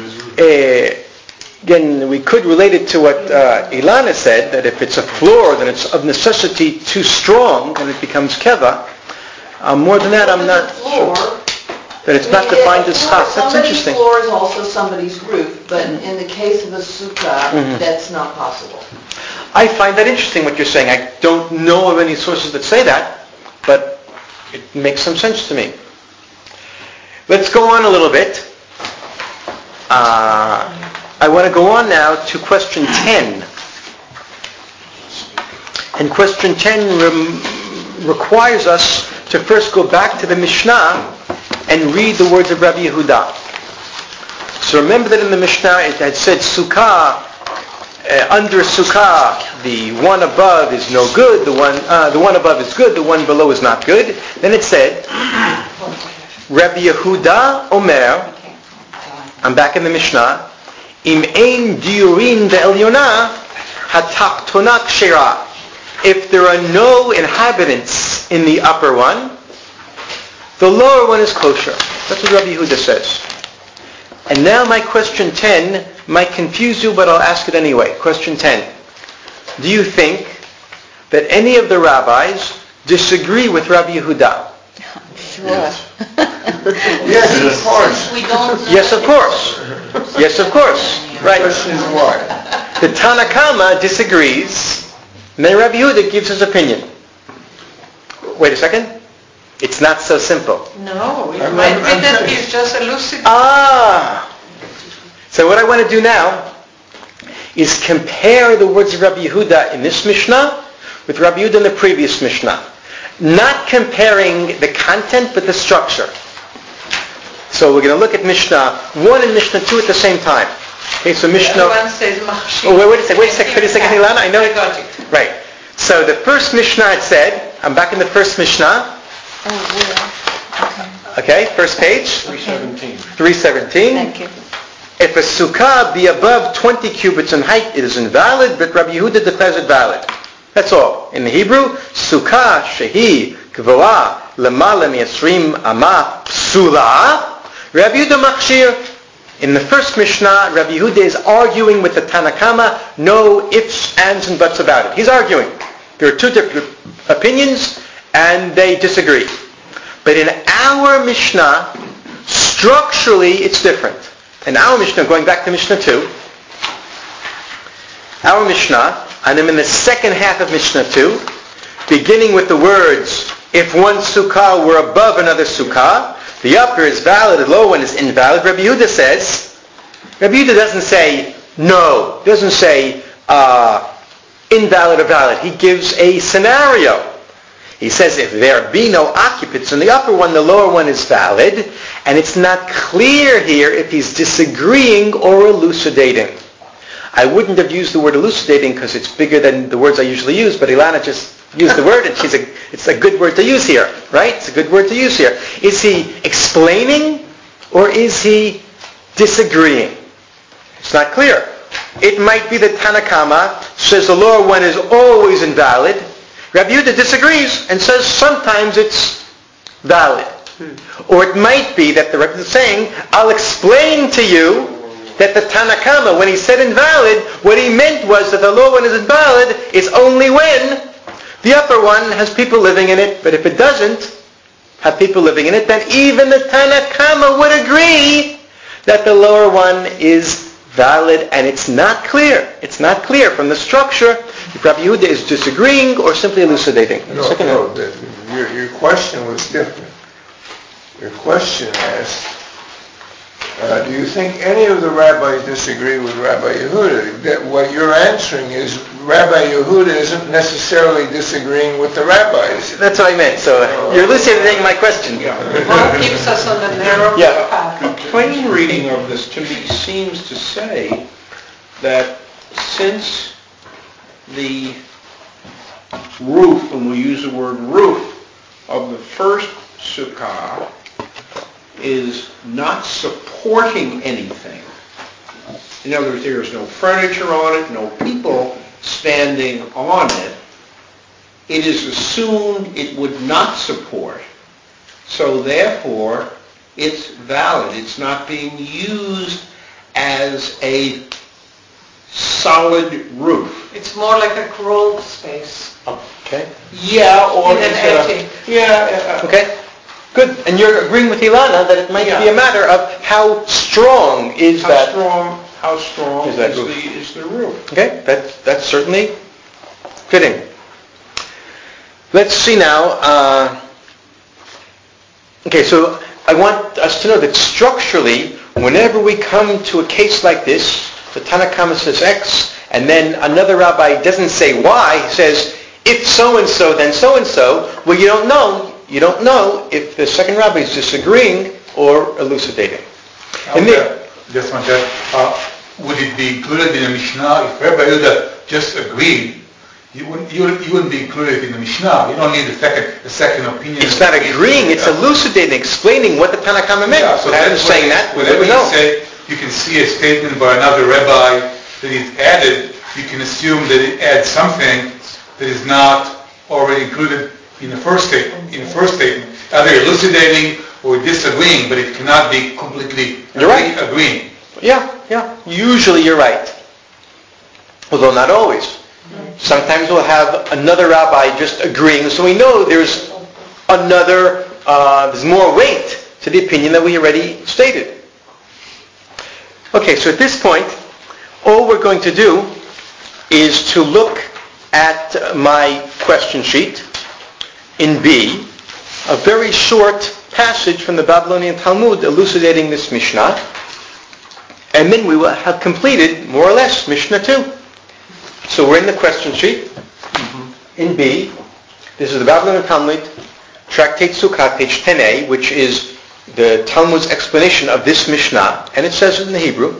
Uh, again, we could relate it to what uh, Ilana said, that if it's a floor, then it's of necessity too strong, and it becomes keva. Uh, more than that, I'm not Floor. sure. That it's not defined as schach. That's interesting. Somebody's floor is also somebody's roof, but in the case of a sukkah, Mhm. that's not possible. I find that interesting what you're saying. I don't know of any sources that say that, but it makes some sense to me. Let's go on a little bit. Uh, I want to go on now to question ten. And question ten rem- requires us to first go back to the Mishnah and read the words of Rabbi Yehuda. So remember that in the Mishnah it had said sukkah, uh, under sukkah, the one above is no good, the one uh, the one above is good, the one below is not good. Then it said, Rabbi Yehuda Omer, I'm back in the Mishnah, Im ein diurin ve'elyona hatachtona kshera. If there are no inhabitants in the upper one, the lower one is kosher. That's what Rabbi Yehuda says. And now my question ten might confuse you, but I'll ask it anyway. Question ten. do you think that any of the rabbis disagree with Rabbi Yehuda? Sure. Yes, of course. We don't know. Yes, of course. Yes, of course. Right. The question is why? The Tanna Kama disagrees, and then Rabbi Yehuda gives his opinion. Wait a second. It's not so simple. No, it I'm- might I'm- be I'm that finished. he's just elucidating. Ah! So what I want to do now is compare the words of Rabbi Yehuda in this Mishnah with Rabbi Yehuda in the previous Mishnah. Not comparing the content, but the structure. So we're going to look at Mishnah one and Mishnah two at the same time. Okay, so Mishnah... One says machshir. Oh, wait, wait a second, wait a second, wait a second, Ilana, I know I it. got it. Right. So the first Mishnah had said, I'm back in the first Mishnah. Oh, yeah. Okay, first page. three seventeen. three seventeen. Thank you. If a sukkah be above twenty cubits in height, it is invalid, but Rabbi Yehuda declares it valid. That's all. In the Hebrew, sukkah shehi gvoa lemala mi'asrim ama psula, Rabbi Yehuda machshir. In the first Mishnah, Rabbi Yehuda is arguing with the Tanna Kama, no ifs, ands, and buts about it. He's arguing. There are two different opinions, and they disagree. But in our Mishnah, structurally, it's different. In our Mishnah, going back to Mishnah two, our Mishnah, and I'm in the second half of Mishnah two, beginning with the words, if one sukkah were above another sukkah, the upper is valid, the lower one is invalid. Rabbi Yehuda says, Rabbi Yehuda doesn't say no, doesn't say uh, invalid or valid. He gives a scenario. He says if there be no occupants in the upper one, the lower one is valid, and it's not clear here if he's disagreeing or elucidating. I wouldn't have used the word elucidating because it's bigger than the words I usually use, but Ilana just used the word, and she's a, it's a good word to use here, right? It's a good word to use here. Is he explaining or is he disagreeing? It's not clear. It might be that Tanna Kama says the lower one is always invalid. Rabbi Yehuda disagrees and says sometimes it's valid. Hmm. Or it might be that the Rebbe is saying, I'll explain to you that the Tanna Kama, when he said invalid, what he meant was that the lower one is invalid is only when the upper one has people living in it, but if it doesn't have people living in it, then even the Tanna Kama would agree that the lower one is valid, and it's not clear. It's not clear from the structure if Rabbi Yehuda is disagreeing or simply elucidating. No, no, the, your, your question was different. Your question asked, uh, do you think any of the rabbis disagree with Rabbi Yehuda? That what you're answering is Rabbi Yehuda isn't necessarily disagreeing with the rabbis. That's what I meant. So uh, you're elucidating my question. What keeps us on the narrow Yeah. path? The plain reading of this to me seems to say that since the roof, and we'll use the word roof, of the first sukkah is not supporting anything. In other words, there is no furniture on it, no people standing on it. It is assumed it would not support. So therefore, it's valid. It's not being used as a solid roof. It's more like a crawl space. Okay. Yeah, or In an it's a- attic. yeah. uh, Okay. Good. And you're agreeing with Ilana that it might Yeah. be a matter of how strong is How that. strong? How strong Is is, that the roof? is the roof? Okay. That's that's certainly fitting. Let's see now. Uh, okay. So I want us to know that structurally, whenever we come to a case like this, the Tanna Kama says X, and then another rabbi doesn't say Y. He says, if so-and-so, then so-and-so. Well, you don't know. You don't know if the second rabbi is disagreeing or elucidating. And Okay. the- Just one that, uh, would it be included in the Mishnah if Rabbi Yehuda just agreed? You wouldn't, you wouldn't, you wouldn't be included in the Mishnah. You don't need a second, a second opinion. It's not agreeing, it's elucidating, explaining what the Tanna Kama meant. Yeah, so Without him that's saying why that, we whenever would you know. say you can see a statement by another rabbi that is added, you can assume that it adds something that is not already included in the first statement. In the first statement, either elucidating or disagreeing, but it cannot be completely You're right. agreeing. Yeah, yeah. Usually you're right. Although not always. Sometimes we'll have another rabbi just agreeing, so we know there's another, uh, there's more weight to the opinion that we already stated. Okay, so at this point, all we're going to do is to look at my question sheet in B, a very short passage from the Babylonian Talmud elucidating this Mishnah, and then we will have completed, more or less, Mishnah two. So we're in the question sheet, mm-hmm. in B. This is the Babylonian Talmud, Tractate Sukkot, page ten a, which is the Talmud's explanation of this Mishnah, and it says it in the Hebrew.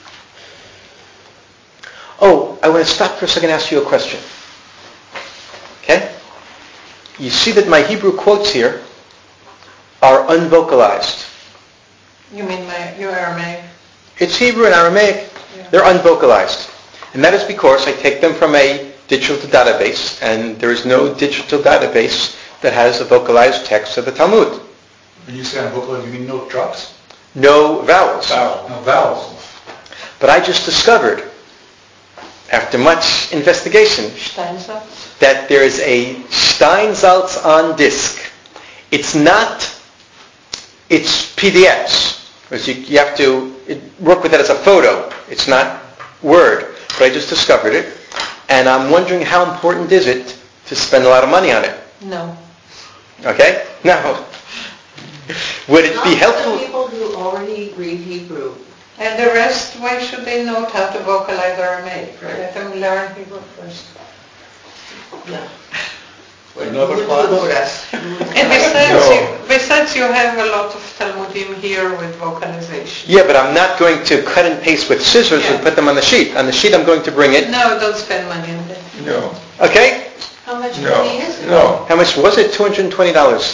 Oh, I want to stop for a second and ask you a question. Okay? You see that my Hebrew quotes here are unvocalized. You mean my, your Aramaic? It's Hebrew and Aramaic. Yeah. They're unvocalized. And that is because I take them from a digital database, and there is no digital database that has a vocalized text of the Talmud. When you say unvocalized, you mean no drops? No vowels. Vowels. No vowels. But I just discovered, after much investigation, Steinsaltz? that there is a Steinsaltz on disk. It's not, it's P D Fs. You, you have to work with that as a photo. It's not Word. But I just discovered it. And I'm wondering, how important is it to spend a lot of money on it? No. Okay? No. Would it Not be helpful? for people who already read Hebrew. And the rest, why should they know how to vocalize Aramaic? Right? Let them learn Hebrew first. Yeah. Another class? And besides, No. you, besides, you have a lot of Talmudim here with vocalization. Yeah, but I'm not going to cut and paste with scissors Yeah. and put them on the sheet. On the sheet, I'm going to bring it. No, don't spend money on that. No. Okay? How much No. money is it? No. How much was it? two hundred twenty dollars.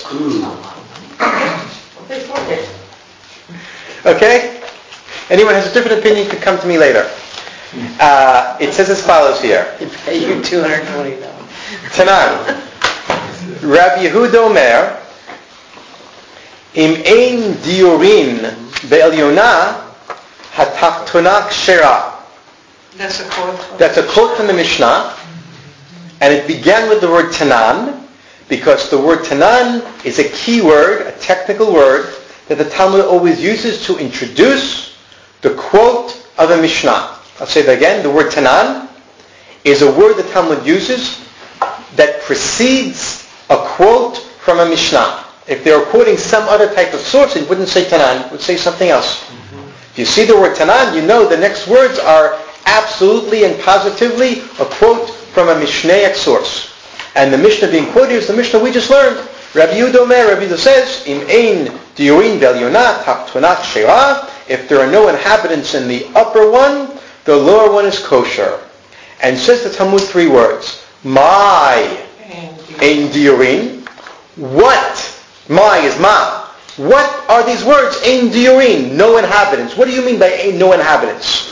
They afford it. Okay? Anyone has a different opinion can come to me later. Uh, it says as follows here. They pay you two hundred twenty dollars. Tanan. Rabbi Yehuda Omer, Im ein diurin be'elyona, hatachtona kshera. That's a quote. That's a quote from the Mishnah, and it began with the word tanan, because the word tanan is a key word, a technical word, that the Talmud always uses to introduce the quote of a Mishnah. I'll say that again. The word tanan is a word the Talmud uses that precedes a quote from a Mishnah. If they were quoting some other type of source, it wouldn't say tanan, it would say something else. Mm-hmm. If you see the word tanan, you know the next words are absolutely and positively a quote from a Mishnaic source. And the Mishnah being quoted is the Mishnah we just learned. Rabbi Yehuda Omer, Rabbi Yehuda says, Im ein diurin ve'elyona hatachtona kshera. If there are no inhabitants in the upper one, the lower one is kosher. And says the Talmud three words. My ein diurin. What? My is ma. What are these words? Ein diurin. No inhabitants. What do you mean by ein no inhabitants?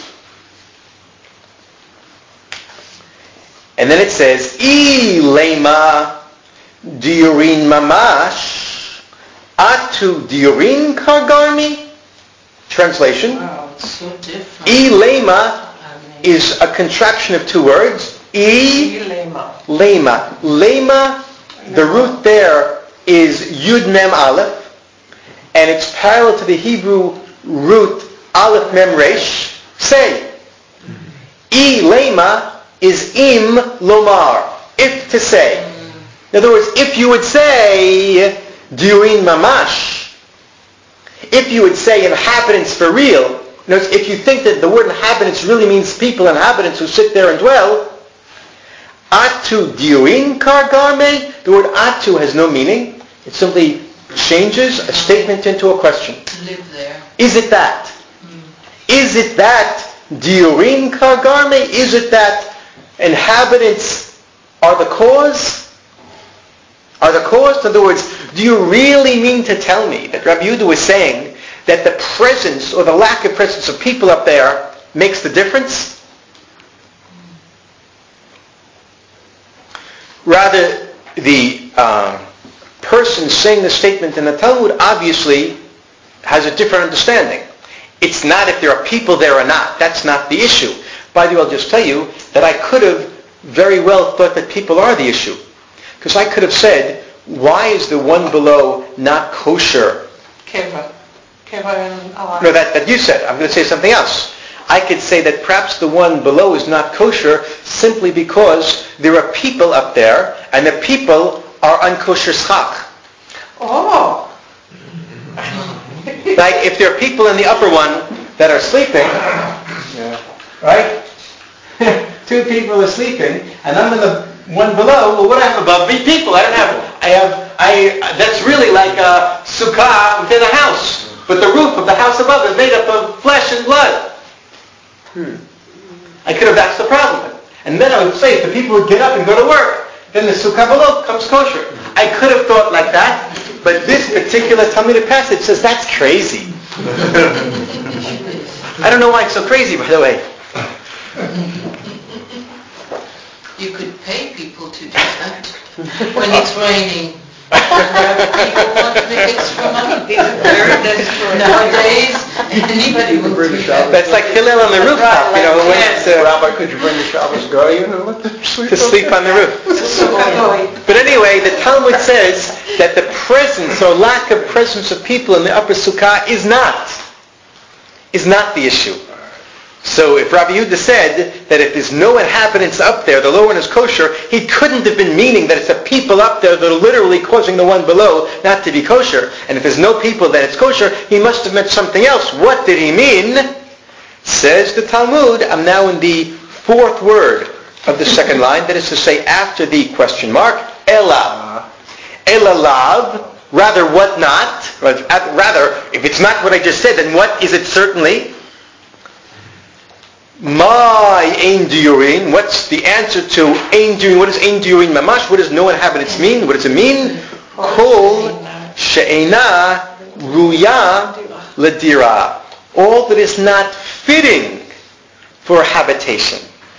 And then it says, I lema diurin mamash atu diurin kargarmi. Translation. Wow, it's so different. I lema is a contraction of two words. I lema. Lema, the root there is yud mem aleph, and it's parallel to the Hebrew root aleph mem resh. Say. I lema is im lomar, if to say. In other words, if you would say diurin mamash, if you would say inhabitants for real, in other words, if you think that the word inhabitants really means people, inhabitants who sit there and dwell, atu diurin kargarme, the word atu has no meaning. It simply changes a statement into a question. Live there. Is it that? Mm. Is it that diurin kargarme? Is it that inhabitants are the cause? Are the cause? In other words, do you really mean to tell me that Rabbi Yehuda was saying that the presence or the lack of presence of people up there makes the difference? Rather, the um, person saying the statement in the Talmud obviously has a different understanding. It's not if there are people there or not. That's not the issue. By the way, I'll just tell you that I could have very well thought that people are the issue. Because I could have said, why is the one below not kosher? Keva. Keva and Alai. No, that, that you said. I'm going to say something else. I could say that perhaps the one below is not kosher simply because there are people up there, and the people are unkosher schach. Oh. Like if there are people in the upper one that are sleeping, yeah. Right? Two people are sleeping, and I'm in the one below. Well, what do I have above me? People. I don't have. I have. I. That's really like a sukkah within a house, but the roof of the house above is made up of flesh and blood. Hmm. I could have asked the problem, and then I would say, if the people would get up and go to work, then the sukkah below comes kosher. I could have thought like that, but this particular Talmudic passage says that's crazy. I don't know why it's so crazy, by the way. You could pay people to do that when it's raining. People want to make extra money. Very desperate. Nowadays, anybody will do that. That's like Hillel on the rooftop, you know, when it's, uh, Rabbi, could you bring the Shabbos guy in and let them sleep? to sleep on the roof. But anyway, the Talmud says that the presence or lack of presence of people in the upper sukkah is not, is not the issue. So if Rabbi Yehuda said that if there's no inhabitants up there, the lower one is kosher, he couldn't have been meaning that it's the people up there that are literally causing the one below not to be kosher. And if there's no people, then it's kosher. He must have meant something else. What did he mean? Says the Talmud, I'm now in the fourth word of the second line, that is to say after the question mark, Ela. Ela lav, rather what not? Rather, if it's not what I just said, then what is it certainly? My ein diurin. What's the answer to ein diurin? What does ein diurin mamash? What does no inhabitants mean? What does it mean? Kol she'ena ruya ledira. All that is not fitting for habitation.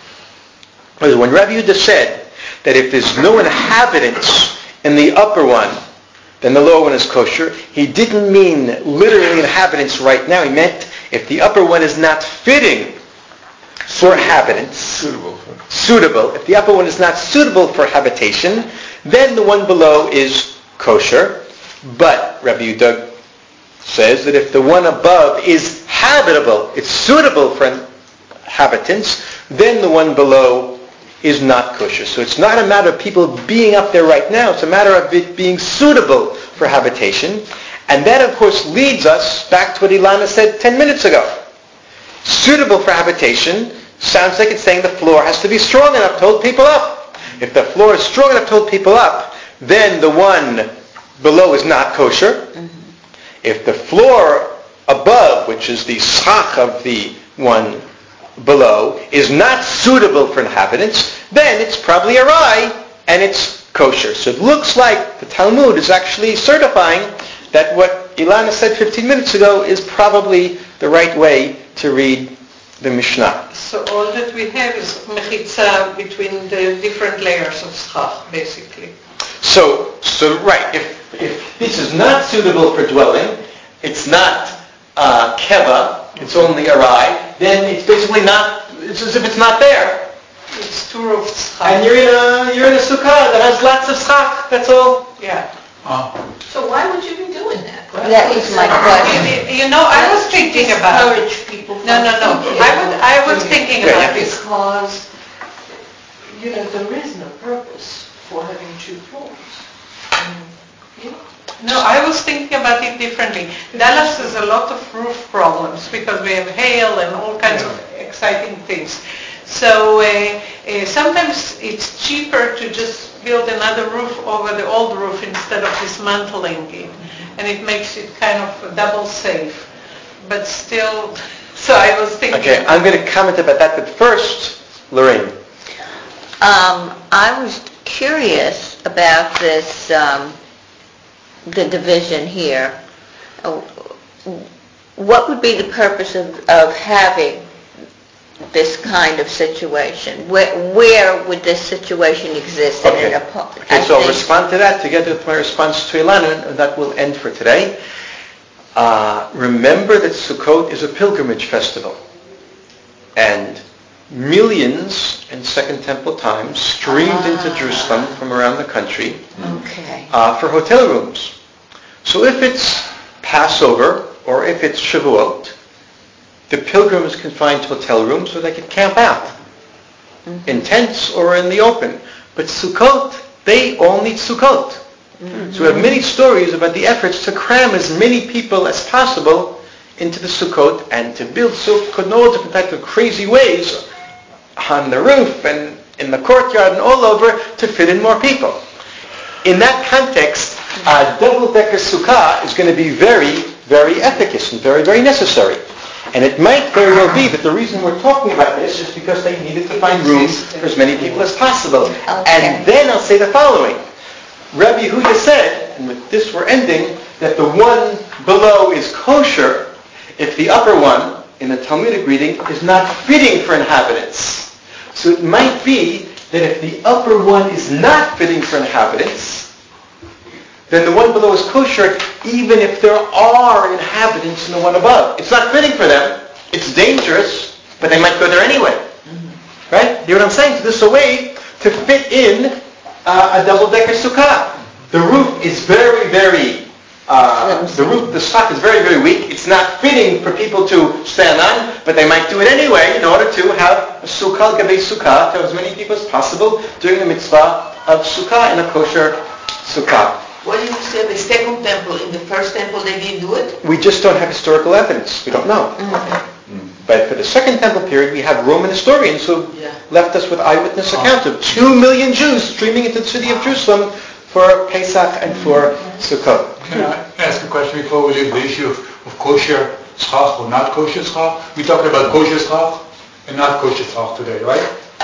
When Rabbi Yehuda said that if there's no inhabitants in the upper one, then the lower one is kosher, he didn't mean literally inhabitants right now. He meant if the upper one is not fitting for inhabitants, Suitable for. suitable. If the upper one is not suitable for habitation, then the one below is kosher. But Rabbi Yehuda says that if the one above is habitable, it's suitable for inhabitants, then the one below is not kosher. So it's not a matter of people being up there right now. It's a matter of it being suitable for habitation. And that, of course, leads us back to what Ilana said ten minutes ago. Suitable for habitation sounds like it's saying the floor has to be strong enough to hold people up. If the floor is strong enough to hold people up, then the one below is not kosher. Mm-hmm. If the floor above, which is the schach of the one below, is not suitable for inhabitants, then it's probably awry and it's kosher. So it looks like the Talmud is actually certifying that what Ilana said fifteen minutes ago is probably the right way to read the Mishnah. So all that we have is mechitza between the different layers of schach, basically. So, so right, if, if this is not suitable for dwelling, it's not uh, keva, it's only arai, then it's basically not, it's as if it's not there. It's two of schach. And you're in a, you're in a sukkah that has lots of schach, that's all. Yeah. Oh. So why would you be doing that? That is my question. You, you know, I was thinking about it. Discourage people from No, no, no. I would, I was thinking Yeah, about yeah. this. Because, you know, there is no purpose for having two floors. Um, you know, No, I was thinking about it differently. Dallas has a lot of roof problems because we have hail and all kinds of exciting things. So uh, uh, sometimes it's cheaper to just build another roof over the old roof instead of dismantling it. And it makes it kind of double safe. But still, so I was thinking... Okay, I'm going to comment about that, but first, Lorraine. Um, I was curious about this, um, the division here. Uh, What would be the purpose of, of having this kind of situation? Where, where would this situation exist? in Okay, an apo- okay I so I'll think- respond to that together with my response to Ilana, and that will end for today. Uh, remember that Sukkot is a pilgrimage festival. And millions in Second Temple times streamed Ah. into Jerusalem from around the country Okay. uh, for hotel rooms. So if it's Passover or if it's Shavuot, the pilgrims can find hotel rooms where they can camp out Mm-hmm. in tents or in the open. But Sukkot, they all need Sukkot. Mm-hmm. So we have many stories about the efforts to cram as many people as possible into the Sukkot and to build Sukkot in all different types of crazy ways on the roof and in the courtyard and all over to fit in more people. In that context, a double-decker sukkah is going to be very, very efficacious and very, very necessary. And it might very well be that the reason we're talking about this is because they needed to find room for as many people as possible. Okay. And then I'll say the following. Rabbi Yehuda said, and with this we're ending, that the one below is kosher if the upper one, in the Talmudic reading, is not fitting for inhabitants. So it might be that if the upper one is not fitting for inhabitants, then the one below is kosher even if there are inhabitants in the one above. It's not fitting for them. It's dangerous, but they might go there anyway. Mm-hmm. Right? You know what I'm saying? So this is a way to fit in uh, a double-decker sukkah. The roof is very, very, uh, the roof, the stock is very, very weak. It's not fitting for people to stand on, but they might do it anyway in order to have a sukkah, gabe sukkah, to as many people as possible doing the mitzvah of sukkah in a kosher sukkah. What do you say, the second temple, in the first temple they didn't do it? We just don't have historical evidence. We don't know. Mm-hmm. But for the Second Temple period, we have Roman historians who Yeah. left us with eyewitness accounts of two million Jews streaming into the city of Jerusalem for Pesach and for Sukkot. Can I ask a question before we leave the issue of, of kosher schach or not kosher schach? We're talking about kosher schach and not kosher schach today, right?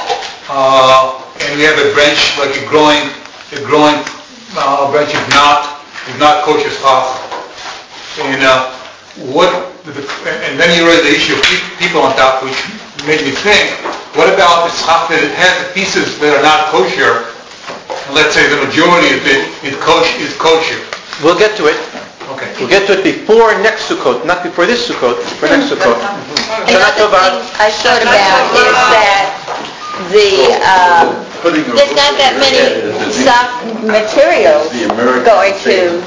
Uh, and we have a branch, like a growing, a growing uh, branch is not, is not kosher schach. And uh, what, the, and then you raise the issue of people on top, which made me think, what about the schach that it has pieces that are not kosher? And let's say the majority of it is kosher. Is kosher. We'll get to it. Okay. We'll get to it before next Sukkot, not before this Sukkot, before next Sukkot. Shana Another Tova. thing I thought about is that the, um, there's not that many soft materials going to